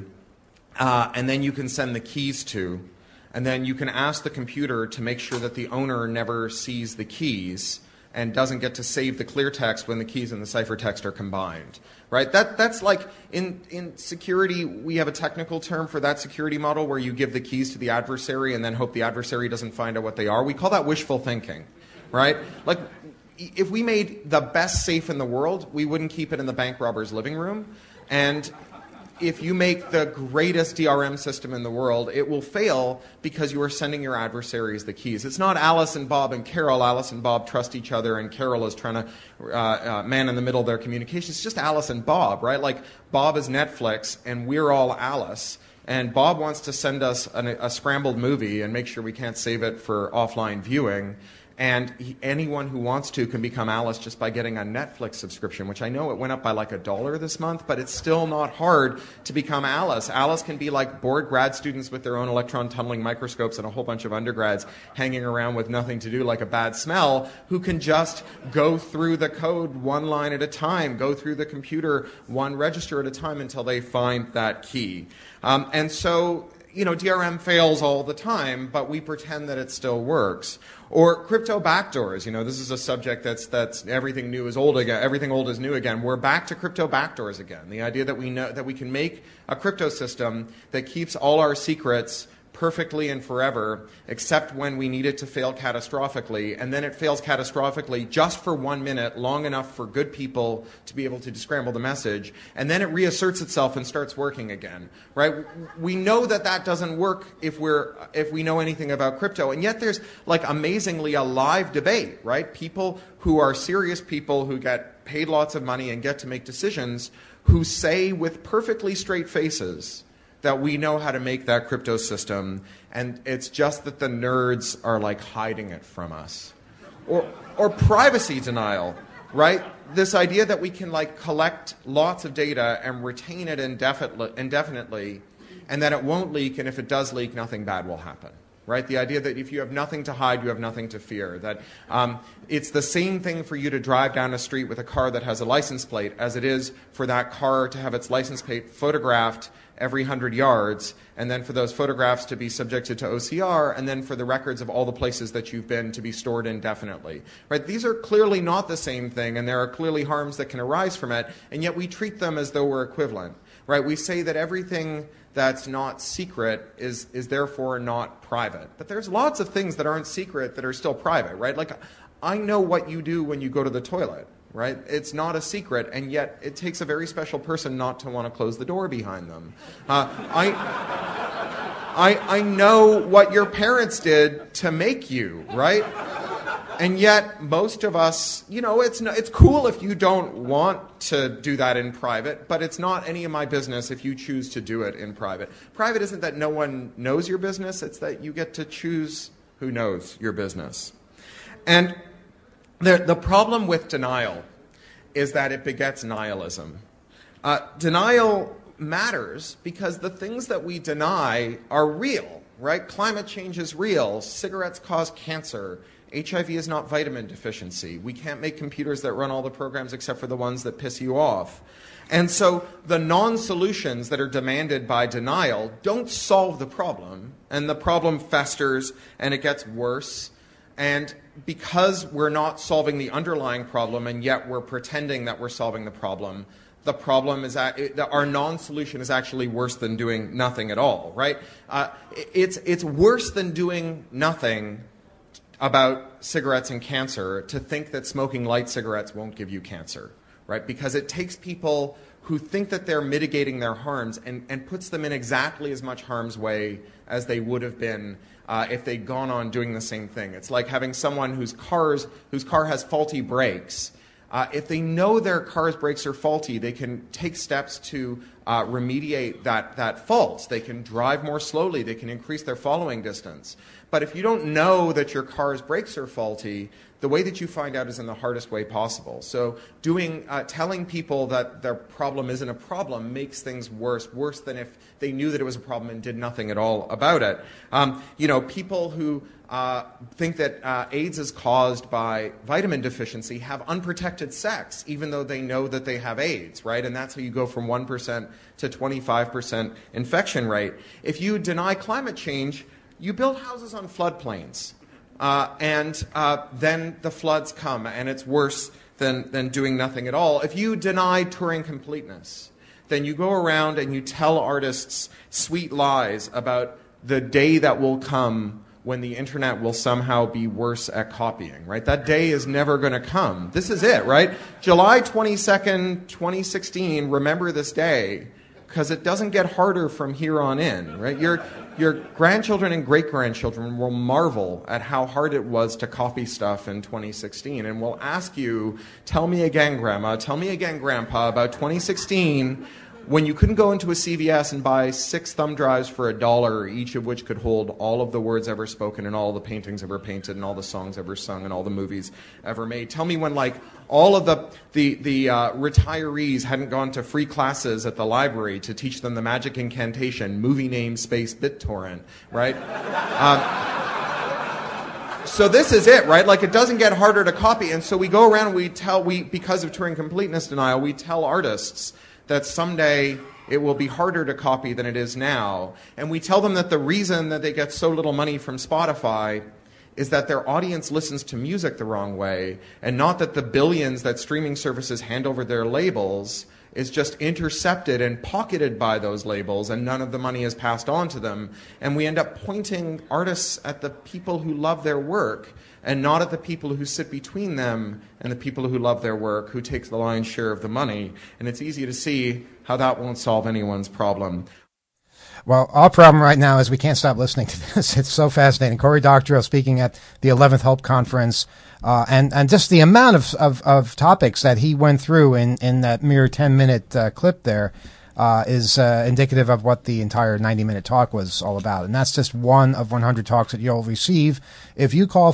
and then you can send the keys to, and then you can ask the computer to make sure that the owner never sees the keys and doesn't get to save the clear text when the keys and the ciphertext are combined, right? That's like in security, we have a technical term for that security model where you give the keys to the adversary and then hope the adversary doesn't find out what they are. We call that wishful thinking, right? Like, if we made the best safe in the world, we wouldn't keep it in the bank robber's living room. And if you make the greatest DRM system in the world, it will fail because you are sending your adversaries the keys. It's not Alice and Bob and Carol. Alice and Bob trust each other, and Carol is trying to man in the middle of their communication. It's just Alice and Bob, right? Like, Bob is Netflix, and we're all Alice. And Bob wants to send us a scrambled movie and make sure we can't save it for offline viewing. And anyone who wants to can become Alice just by getting a Netflix subscription, which I know it went up by like $1 this month, but it's still not hard to become Alice. Alice can be like bored grad students with their own electron tunneling microscopes and a whole bunch of undergrads hanging around with nothing to do like a bad smell, who can just go through the code one line at a time, go through the computer one register at a time until they find that key. And so, DRM fails all the time, but we pretend that it still works. Or crypto backdoors. This is a subject that's everything new is old again. Everything old is new again. We're back to crypto backdoors again. The idea that we know that we can make a crypto system that keeps all our secrets perfectly and forever, except when we need it to fail catastrophically, and then it fails catastrophically just for 1 minute, long enough for good people to be able to descramble the message, and then it reasserts itself and starts working again, right? We know that doesn't work if we know anything about crypto, and yet there's amazingly a live debate, right? People who are serious people who get paid lots of money and get to make decisions, who say with perfectly straight faces that we know how to make that crypto system, and it's just that the nerds are hiding it from us. Or privacy denial. right? This idea that we can like collect lots of data and retain it indefinitely, and that it won't leak, and if it does leak, nothing bad will happen. Right? The idea that if you have nothing to hide, you have nothing to fear. That it's the same thing for you to drive down a street with a car that has a license plate as it is for that car to have its license plate photographed every 100 yards, and then for those photographs to be subjected to OCR, and then for the records of all the places that you've been to be stored indefinitely. Right? These are clearly not the same thing, and there are clearly harms that can arise from it, and yet we treat them as though we're equivalent. Right? We say that everything that's not secret is therefore not private. But there's lots of things that aren't secret that are still private, right? Like, I know what you do when you go to the toilet, right? It's not a secret, and yet it takes a very special person not to want to close the door behind them. I know what your parents did to make you, right? And yet, most of us, it's cool if you don't want to do that in private, but it's not any of my business if you choose to do it in private. Private isn't that no one knows your business, it's that you get to choose who knows your business. And the problem with denial is that it begets nihilism. Denial matters because the things that we deny are real, right? Climate change is real. Cigarettes cause cancer. HIV is not vitamin deficiency. We can't make computers that run all the programs except for the ones that piss you off. And so the non-solutions that are demanded by denial don't solve the problem, and the problem festers and it gets worse. And because we're not solving the underlying problem and yet we're pretending that we're solving the problem is our non-solution is actually worse than doing nothing at all, right? It's worse than doing nothing about cigarettes and cancer to think that smoking light cigarettes won't give you cancer, right? Because it takes people who think that they're mitigating their harms and puts them in exactly as much harm's way as they would have been if they'd gone on doing the same thing. It's like having someone whose car has faulty brakes. If they know their car's brakes are faulty, they can take steps to remediate that fault. They can drive more slowly. They can increase their following distance. But if you don't know that your car's brakes are faulty, the way that you find out is in the hardest way possible. So telling people that their problem isn't a problem makes things worse than if they knew that it was a problem and did nothing at all about it. People who think that AIDS is caused by vitamin deficiency have unprotected sex, even though they know that they have AIDS, right? And that's how you go from 1% to 25% infection rate. If you deny climate change, you build houses on floodplains. And then the floods come, and it's worse than doing nothing at all. If you deny Turing completeness, then you go around and you tell artists sweet lies about the day that will come when the internet will somehow be worse at copying, right? That day is never going to come. This is it, right? July 22nd, 2016, remember this day, because it doesn't get harder from here on in, right? Your grandchildren and great-grandchildren will marvel at how hard it was to copy stuff in 2016, and will ask you, tell me again, Grandma, tell me again, Grandpa, about 2016, when you couldn't go into a CVS and buy 6 thumb drives for $1, each of which could hold all of the words ever spoken and all the paintings ever painted and all the songs ever sung and all the movies ever made. Tell me when, like, all of the retirees hadn't gone to free classes at the library to teach them the magic incantation, movie name space BitTorrent, right? So this is it, right? Like, it doesn't get harder to copy. And so we go around and because of Turing completeness denial, we tell artists that someday it will be harder to copy than it is now. And we tell them that the reason that they get so little money from Spotify is that their audience listens to music the wrong way, and not that the billions that streaming services hand over their labels is just intercepted and pocketed by those labels, and none of the money is passed on to them. And we end up pointing artists at the people who love their work, and not at the people who sit between them and the people who love their work, who take the lion's share of the money. And it's easy to see how that won't solve anyone's problem. Well, our problem right now is we can't stop listening to this. It's so fascinating. Cory Doctorow speaking at the 11th Hope Conference, and just the amount of topics that he went through in that mere 10-minute clip there. is indicative of what the entire 90-minute talk was all about. And that's just one of 100 talks that you'll receive. If you call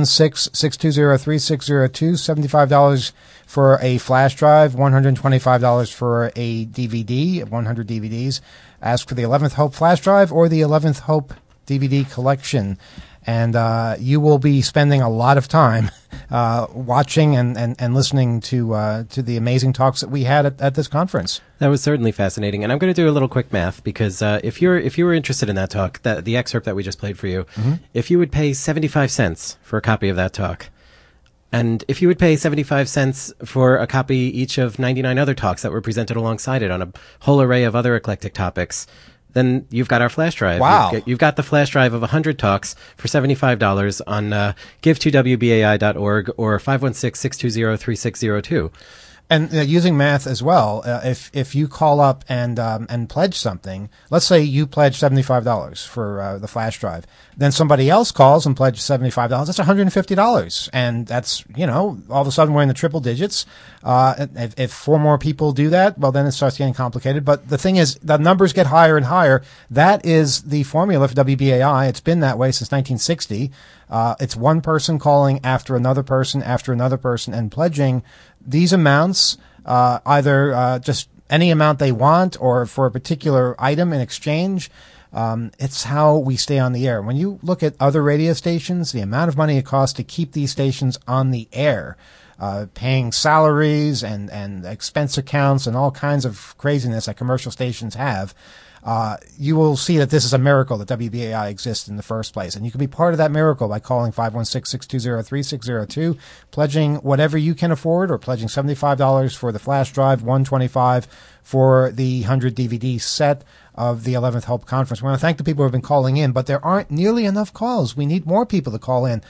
516-620-3602, $75 for a flash drive, $125 for a DVD, 100 DVDs. Ask for the 11th Hope flash drive or the 11th Hope DVD collection. And you will be spending a lot of time watching and listening to the amazing talks that we had at this conference. That was certainly fascinating, and I'm going to do a little quick math because if you were interested in that talk, the excerpt that we just played for you, if you would pay 75 cents for a copy of that talk, and if you would pay 75 cents for a copy each of 99 other talks that were presented alongside it on a whole array of other eclectic topics, then you've got our flash drive. Wow. You've got the flash drive of 100 talks for $75 on give2wbai.org or 516-620-3602. And using math as well, if you call up and pledge something, let's say you pledge $75 for the flash drive, then somebody else calls and pledges $75. That's $150, and that's all of a sudden we're in the triple digits. If four more people do that, well, then it starts getting complicated. But the thing is, the numbers get higher and higher. That is the formula for WBAI. It's been that way since 1960. It's one person calling after another person and pledging these amounts, either just any amount they want or for a particular item in exchange. It's how we stay on the air. When you look at other radio stations, the amount of money it costs to keep these stations on the air, paying salaries and expense accounts and all kinds of craziness that commercial stations have, you will see that this is a miracle that WBAI exists in the first place. And you can be part of that miracle by calling 516-620-3602, pledging whatever you can afford, or pledging $75 for the flash drive, $125 for the 100 DVD set of the 11th Hope Conference. We want to thank the people who have been calling in, but there aren't nearly enough calls. We need more people to call in.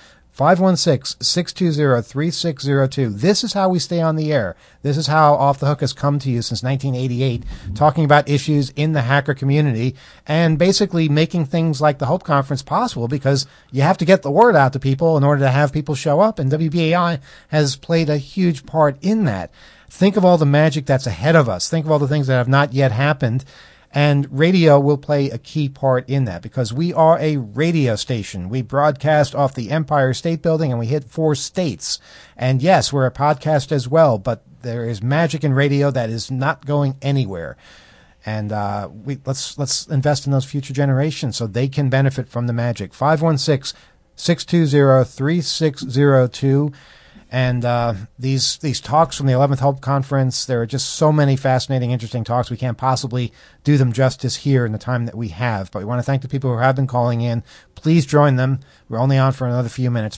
516-620-3602. This is how we stay on the air. This is how Off the Hook has come to you since 1988, talking about issues in the hacker community and basically making things like the Hope Conference possible, because you have to get the word out to people in order to have people show up, and WBAI has played a huge part in that. Think of all the magic that's ahead of us. Think of all the things that have not yet happened. And radio will play a key part in that, because we are a radio station. We broadcast off the Empire State Building, and we hit 4 states. And yes, we're a podcast as well, but there is magic in radio that is not going anywhere. And let's invest in those future generations so they can benefit from the magic. 516-620-3602. And these talks from the 11th Hope Conference, there are just so many fascinating, interesting talks. We can't possibly do them justice here in the time that we have. But we want to thank the people who have been calling in. Please join them. We're only on for another few minutes.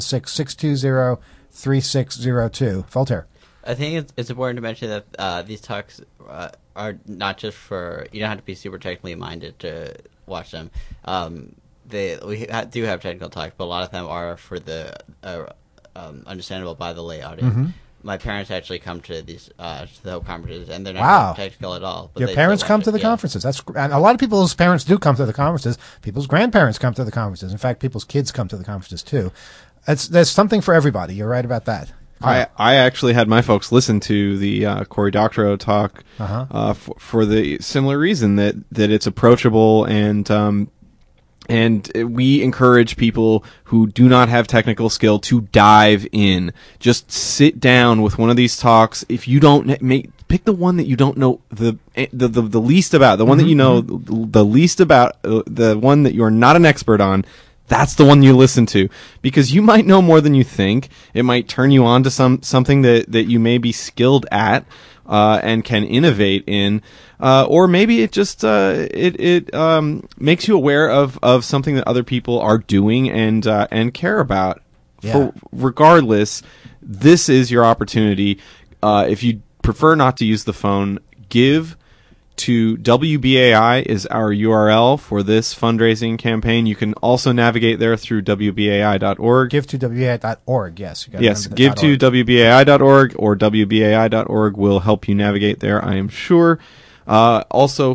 516-620-3602. Voltaire. I think it's important to mention that these talks are not just for, you don't have to be super technically minded to watch them. We do have technical talks, but a lot of them are for the understandable by the lay audience. Mm-hmm. My parents actually come to these to the Hope conferences, and they're not technical at all. But your parents come to the conferences. That's and a lot of people's parents do come to the conferences. People's grandparents come to the conferences. In fact, people's kids come to the conferences too. There's something for everybody. You're right about that. I actually had my folks listen to the Cory Doctorow talk for the similar reason that it's approachable, and we encourage people who do not have technical skill to dive in. Just sit down with one of these talks. If you don't pick the one that you don't know the least about, the one that you know the least about, the one that you're not an expert on. That's the one you listen to, because you might know more than you think. It might turn you on to something that you may be skilled at and can innovate in. Or maybe it just it makes you aware of something that other people are doing and care about. Yeah. Regardless, this is your opportunity. If you prefer not to use the phone, give to WBAI is our URL for this fundraising campaign. You can also navigate there through WBAI.org. Give to WBAI.org, yes. Yes, give to WBAI.org, or WBAI.org will help you navigate there, I am sure. Also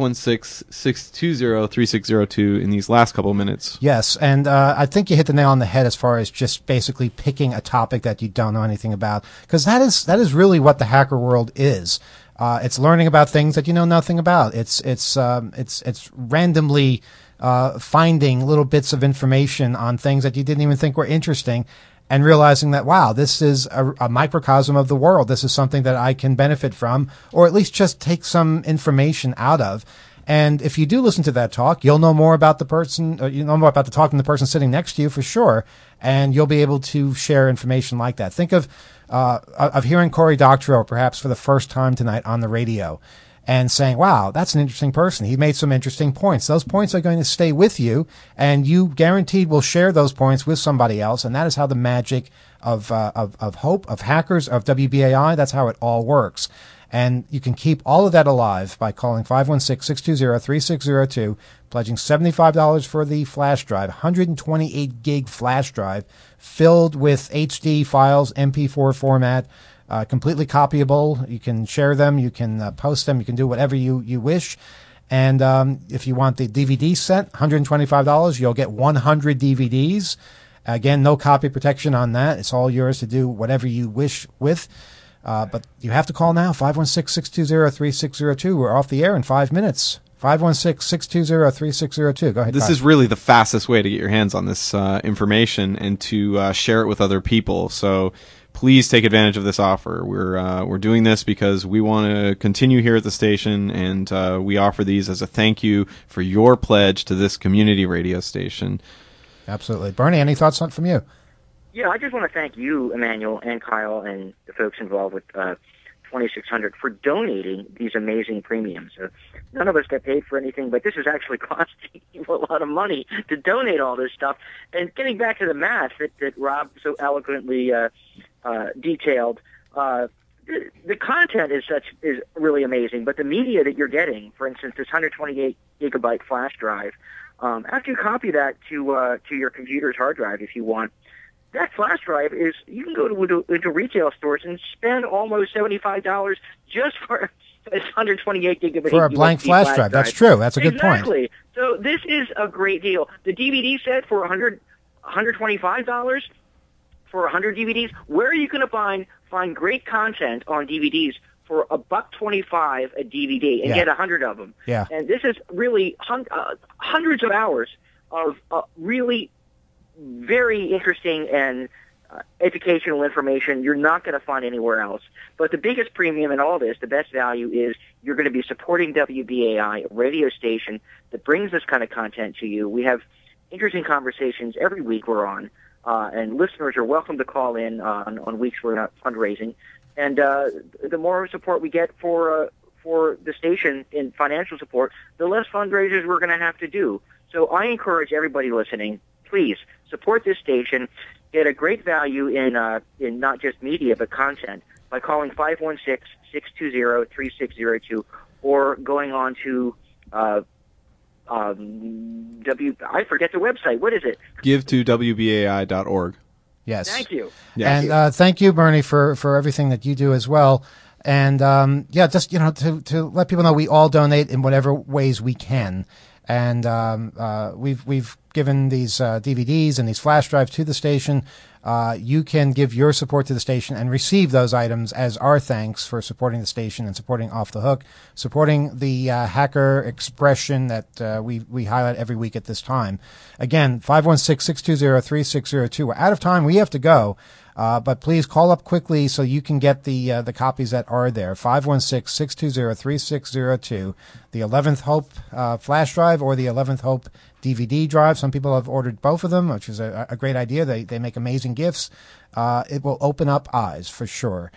516-620-3602 in these last couple of minutes. Yes, and I think you hit the nail on the head as far as just basically picking a topic that you don't know anything about, because that is really what the hacker world is. It's learning about things that you know nothing about. It's randomly finding little bits of information on things that you didn't even think were interesting, and realizing that, wow, this is a microcosm of the world. This is something that I can benefit from, or at least just take some information out of. And if you do listen to that talk, you'll know more about the person, or you know more about the talk than the person sitting next to you for sure. And you'll be able to share information like that. Think of hearing Cory Doctorow perhaps for the first time tonight on the radio and saying, wow, that's an interesting person. He made some interesting points. Those points are going to stay with you, and you guaranteed will share those points with somebody else. And that is how the magic of Hope, of Hackers, of WBAI, that's how it all works. And you can keep all of that alive by calling 516-620-3602, pledging $75 for the flash drive, 128 gig flash drive filled with HD files, MP4 format, completely copyable. You can share them, you can post them, you can do whatever you wish. And if you want the DVD set, $125, you'll get 100 DVDs. Again, no copy protection on that. It's all yours to do whatever you wish with. But you have to call now, 516-620-3602. We're off the air in 5 minutes. 516-620-3602. Go ahead. This Kyle. is really the fastest way to get your hands on this information and to share it with other people. So please take advantage of this offer. We're doing this because we want to continue here at the station, and we offer these as a thank you for your pledge to this community radio station. Absolutely. Bernie, any thoughts from you? Yeah, I just want to thank you, Emmanuel, and Kyle, and the folks involved with 2600 for donating these amazing premiums. None of us get paid for anything, but this is actually costing you a lot of money to donate all this stuff. And getting back to the math that Rob so eloquently detailed, the content is really amazing, but the media that you're getting, for instance, this 128 gigabyte flash drive, after you copy that to your computer's hard drive, if you want, that flash drive is, you can go into retail stores and spend almost $75 just for this 128 gigabyte for a blank flash drive. That's true. That's a good point. Exactly. So this is a great deal. The DVD set for $125 for 100 DVDs. Where are you going to find great content on DVDs for $1.25 a DVD and get 100 of them? Yeah. And this is really hundreds of hours of really very interesting and educational information you're not going to find anywhere else. But the biggest premium in all this, the best value, is you're going to be supporting WBAI, a radio station that brings this kind of content to you. We have interesting conversations every week we're on, and listeners are welcome to call in on weeks we're not fundraising. And the more support we get for the station in financial support, the less fundraisers we're going to have to do. So I encourage everybody listening, please support this station, get a great value in not just media but content by calling 516-620-3602 or going on to I forget the website. What is it? Give to WBAI.org. Yes. Thank you. Yes. And thank you, Bernie, for everything that you do as well. And just to let people know, we all donate in whatever ways we can. And we've given these DVDs and these flash drives to the station. You can give your support to the station and receive those items as our thanks for supporting the station and supporting Off the Hook, supporting the hacker expression that we highlight every week at this time. Again, 516-620-3602. We're out of time. We have to go. But please call up quickly so you can get the copies that are there. 516-620-3602. The 11th Hope flash drive or the 11th Hope DVD drive. Some people have ordered both of them, which is a great idea. They make amazing gifts. It will open up eyes for sure.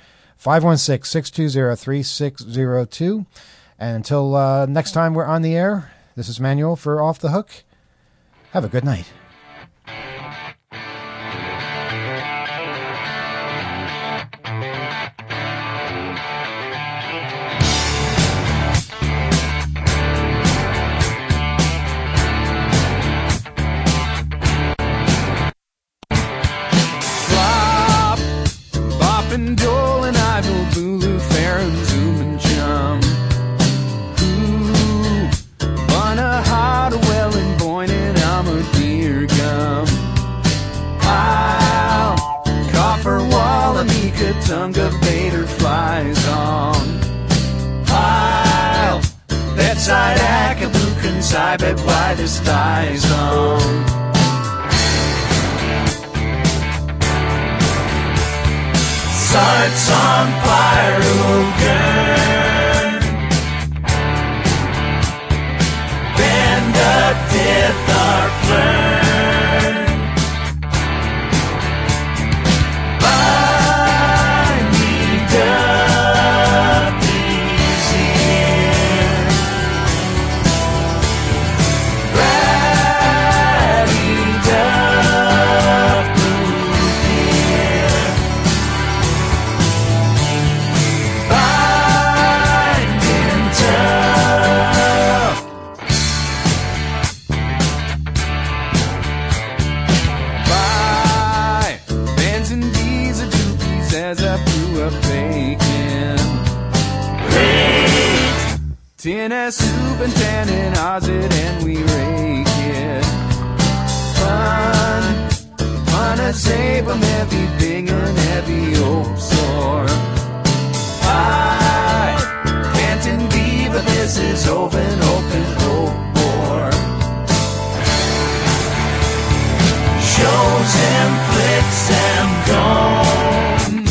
516-620-3602. And until next time we're on the air, this is Manuel for Off the Hook. Have a good night. And Joel and Ivel, Bulu, Farron, Zoom, and Chum. Ooh, Bunna, Hardwell, and Boyne, and I'm a deer gum. I'll Coffer, Wallamika, Tunga, Bader, flies on. Bedside Akabu can Sibet why this dies on. Sarts on Pyrogan, Band of Death are flern. Bind me up easier, rallied up here. Binding tough. Bye, bands and D's and doobies as I blew up bacon. Great, tin as soup and tannin, Oz it and we rake it. Fun as Abram, heavy bing and heavy oak sore. I can't indeed, but this is open oak bore. Shows him flicks and gones,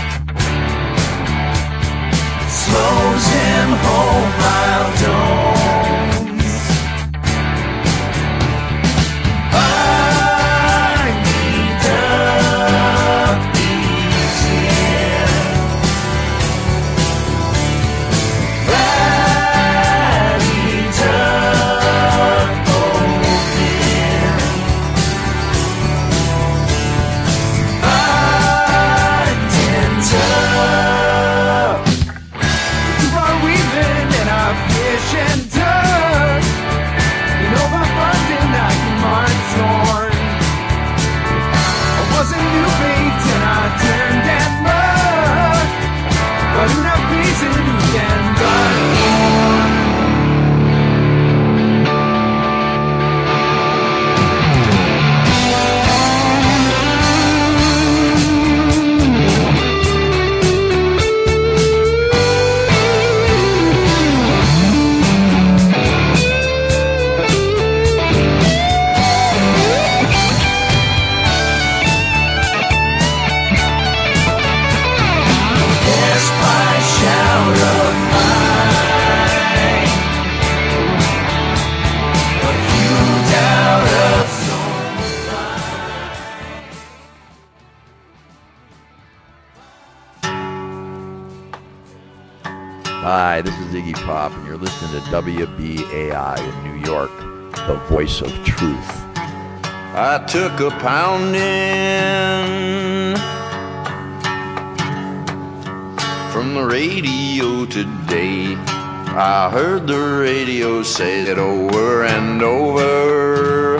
slows him home milestones. I need up easier, rallied up open. Binding tough. You are weaving in our fish and duck. You know my bundle now you march torn. I wasn't new bait and I turned and mud. But who now please and who can done? Yes, my shout of mine, a huge out of Hi, this is Iggy Pop, and you're listening to WBAI in New York, the voice of truth. I took a pounding from the radio today. I heard the radio say it over and over,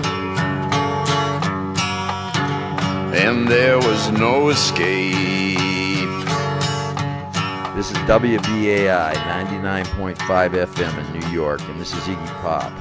and there was no escape. This is WBAI 99.5 FM in New York, and this is Iggy Pop.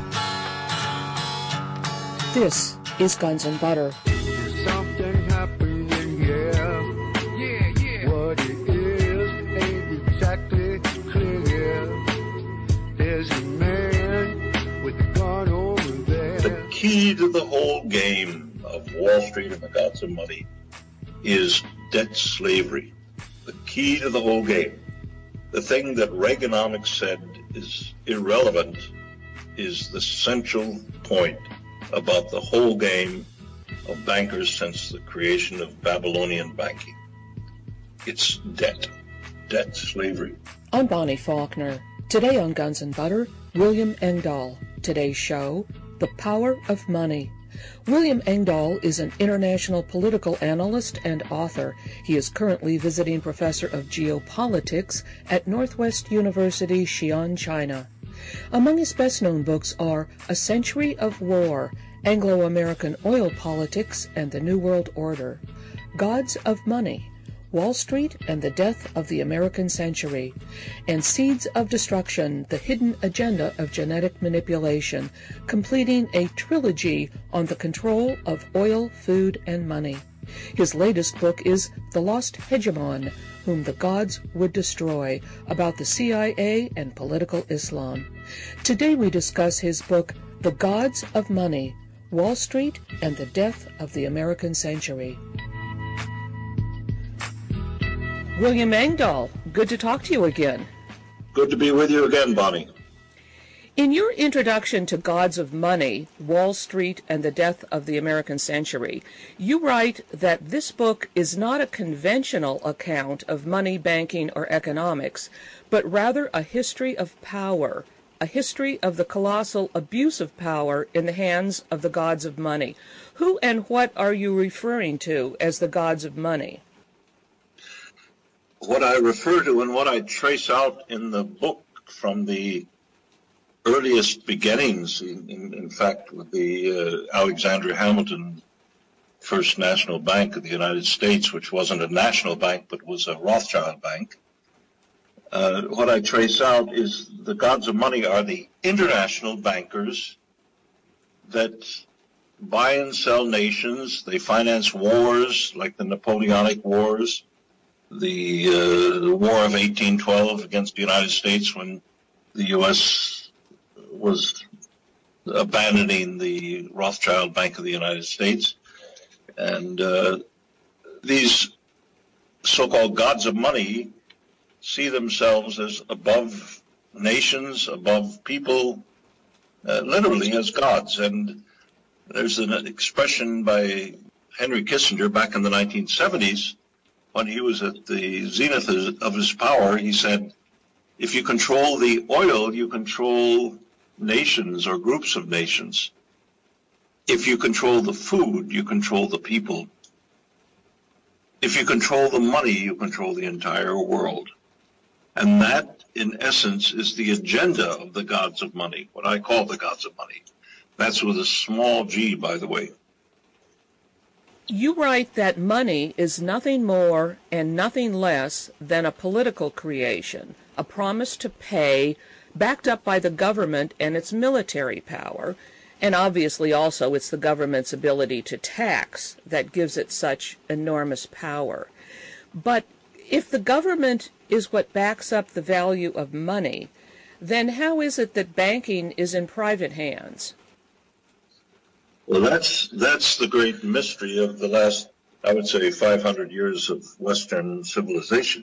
This is Guns and Butter. something happening here. What it is ain't exactly clear. There's a man with a gun over there. The key to the whole game of Wall Street and the gods of money is debt slavery. The key to the whole game. The thing that Reaganomics said is irrelevant is the central point about the whole game of bankers since the creation of Babylonian banking. It's debt slavery. I'm Bonnie Faulkner. Today on Guns and Butter, William Engdahl. Today's show, The Power of Money. William Engdahl is an international political analyst and author. He is currently visiting professor of geopolitics at Northwest University, Xi'an, China. Among his best-known books are A Century of War, Anglo-American Oil Politics and the New World Order, Gods of Money, Wall Street and the Death of the American Century, and Seeds of Destruction, The Hidden Agenda of Genetic Manipulation, completing a trilogy on the control of oil, food, and money. His latest book is The Lost Hegemon, Whom the Gods Would Destroy, about the CIA and political Islam. Today we discuss his book, The Gods of Money, Wall Street and the Death of the American Century. William Engdahl, good to talk to you again. Good to be with you again, Bonnie. In your introduction to Gods of Money, Wall Street and the Death of the American Century, you write that this book is not a conventional account of money, banking, or economics, but rather a history of power, a history of the colossal abuse of power in the hands of the gods of money. Who and what are you referring to as the gods of money? What I refer to and what I trace out in the book from the earliest beginnings, in fact, with the Alexander Hamilton First National Bank of the United States, which wasn't a national bank but was a Rothschild bank. What I trace out is the gods of money are the international bankers that buy and sell nations. They finance wars like the Napoleonic Wars, the War of 1812 against the United States when the U.S. was abandoning the Rothschild Bank of the United States. And these so-called gods of money see themselves as above nations, above people, literally as gods. And there's an expression by Henry Kissinger back in the 1970s when he was at the zenith of his power. He said, if you control the oil, you control nations or groups of nations. If you control the food, you control the people. If you control the money, you control the entire world. And that, in essence, is the agenda of the gods of money, what I call the gods of money. That's with a small g, by the way. You write that money is nothing more and nothing less than a political creation, a promise to pay, backed up by the government and its military power, and obviously also it's the government's ability to tax that gives it such enormous power. But if the government is what backs up the value of money, then how is it that banking is in private hands? Well, that's the great mystery of the last, I would say, 500 years of Western civilization.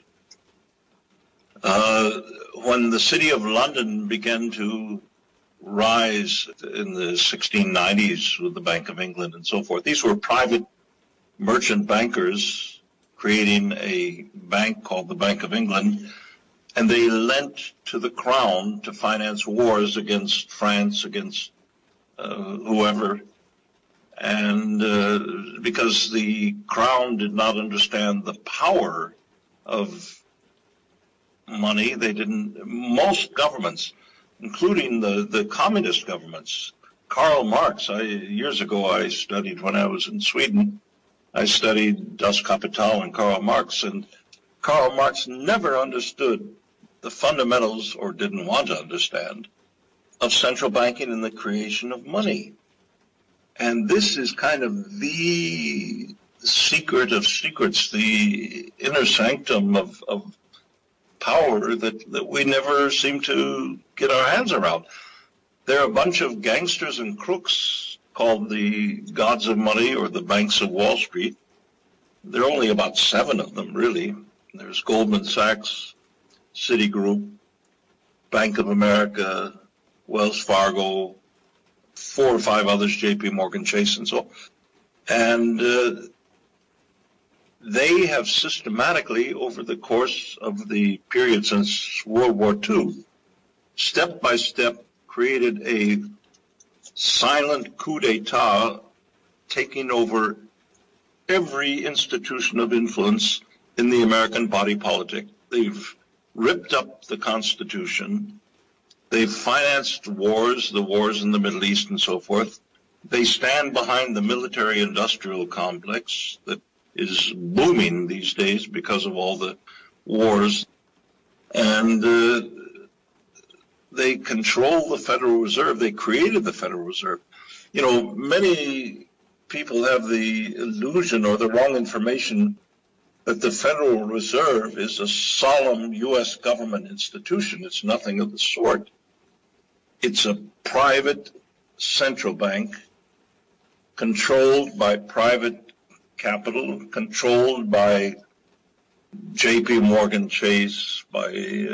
When the city of London began to rise in the 1690s with the Bank of England and so forth, these were private merchant bankers creating a bank called the Bank of England, and they lent to the crown to finance wars against France, against whoever. And because the crown did not understand the power of money, they didn't. Most governments, including the communist governments, Karl Marx, years ago I studied when I was in Sweden, I studied Das Kapital and Karl Marx, and Karl Marx never understood the fundamentals, or didn't want to understand, of central banking and the creation of money. And this is kind of the secret of secrets, the inner sanctum of power that we never seem to get our hands around. There are a bunch of gangsters and crooks called the gods of money or the banks of Wall Street. There are only about 7 of them, really. There's Goldman Sachs, Citigroup, Bank of America, Wells Fargo, 4 or 5 others, J.P. Morgan Chase, and so. And they have systematically, over the course of the period since World War II, step by step created a silent coup d'etat, taking over every institution of influence in the American body politic. They've ripped up the Constitution. They've financed wars, the wars in the Middle East and so forth. They stand behind the military-industrial complex that is booming these days because of all the wars. And they control the Federal Reserve. They created the Federal Reserve. You know, many people have the illusion or the wrong information that the Federal Reserve is a solemn U.S. government institution. It's nothing of the sort. It's a private central bank controlled by private capital, controlled by J.P. Morgan Chase, by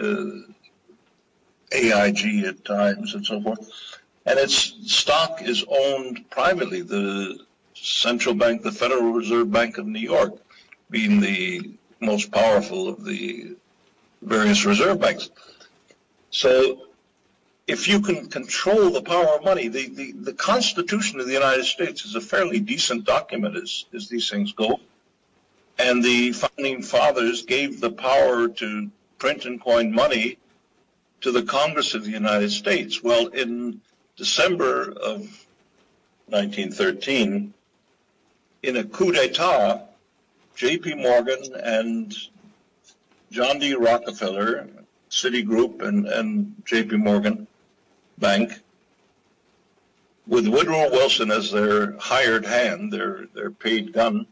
AIG at times, and so forth. And its stock is owned privately. The central bank, the Federal Reserve Bank of New York, being the most powerful of the various reserve banks. So if you can control the power of money, the Constitution of the United States is a fairly decent document as these things go. And the founding fathers gave the power to print and coin money to the Congress of the United States. Well, in December of 1913, in a coup d'etat, J.P. Morgan and John D. Rockefeller, Citigroup and J.P. Morgan Bank, with Woodrow Wilson as their hired hand, their paid gun,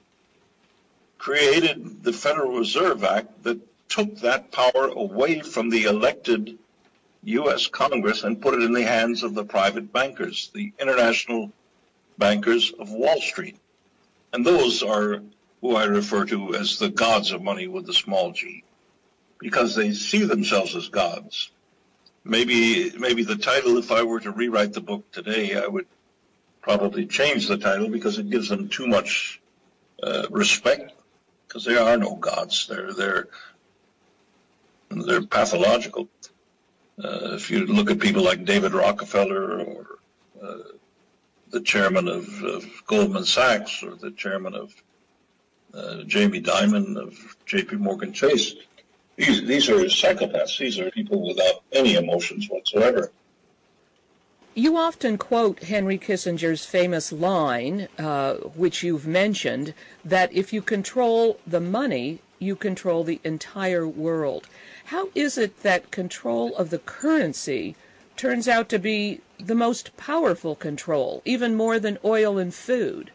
created the Federal Reserve Act that took that power away from the elected U.S. Congress and put it in the hands of the private bankers, the international bankers of Wall Street. And those are who I refer to as the gods of money with the small g, because they see themselves as gods. Maybe the title, if I were to rewrite the book today, I would probably change the title because it gives them too much respect, because there are no gods. They're pathological. If you look at people like David Rockefeller or the chairman of Goldman Sachs or the chairman of Jamie Dimon of J.P. Morgan Chase, these are psychopaths. These are people without any emotions whatsoever. You often quote Henry Kissinger's famous line, which you've mentioned, that if you control the money, you control the entire world. How is it that control of the currency turns out to be the most powerful control, even more than oil and food?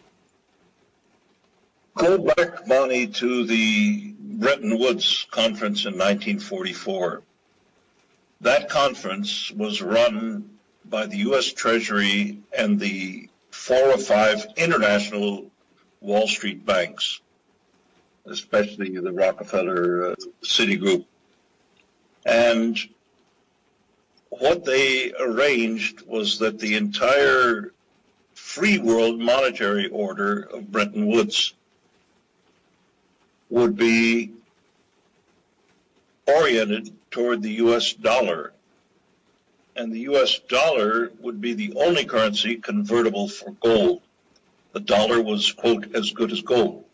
Go back, Bonnie, to the Bretton Woods conference in 1944. That conference was run by the U.S. Treasury and the 4 or 5 international Wall Street banks, especially the Rockefeller Citigroup. And what they arranged was that the entire free world monetary order of Bretton Woods would be oriented toward the U.S. dollar. And the U.S. dollar would be the only currency convertible for gold. The dollar was, quote, as good as gold.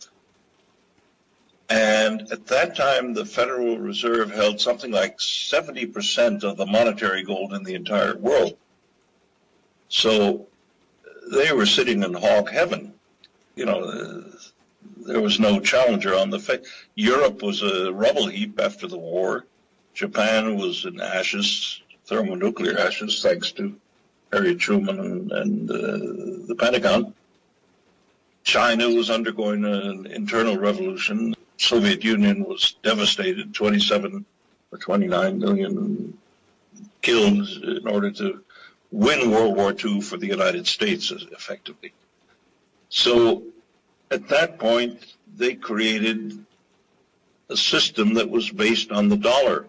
And at that time, the Federal Reserve held something like 70% of the monetary gold in the entire world. So they were sitting in hog heaven. You know, there was no challenger on the face. Europe was a rubble heap after the war. Japan was in ashes, thermonuclear ashes, thanks to Harry Truman and the Pentagon. China was undergoing an internal revolution. Soviet Union was devastated, 27 or 29 million killed in order to win World War II for the United States, effectively. So at that point, they created a system that was based on the dollar.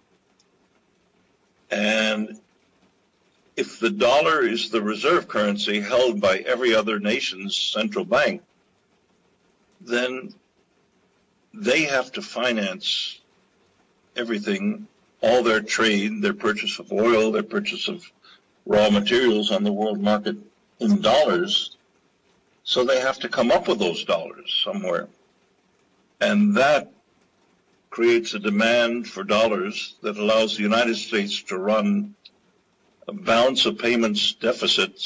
And if the dollar is the reserve currency held by every other nation's central bank, then they have to finance everything, all their trade, their purchase of oil, their purchase of raw materials on the world market in dollars. So they have to come up with those dollars somewhere. And that creates a demand for dollars that allows the United States to run a balance of payments deficit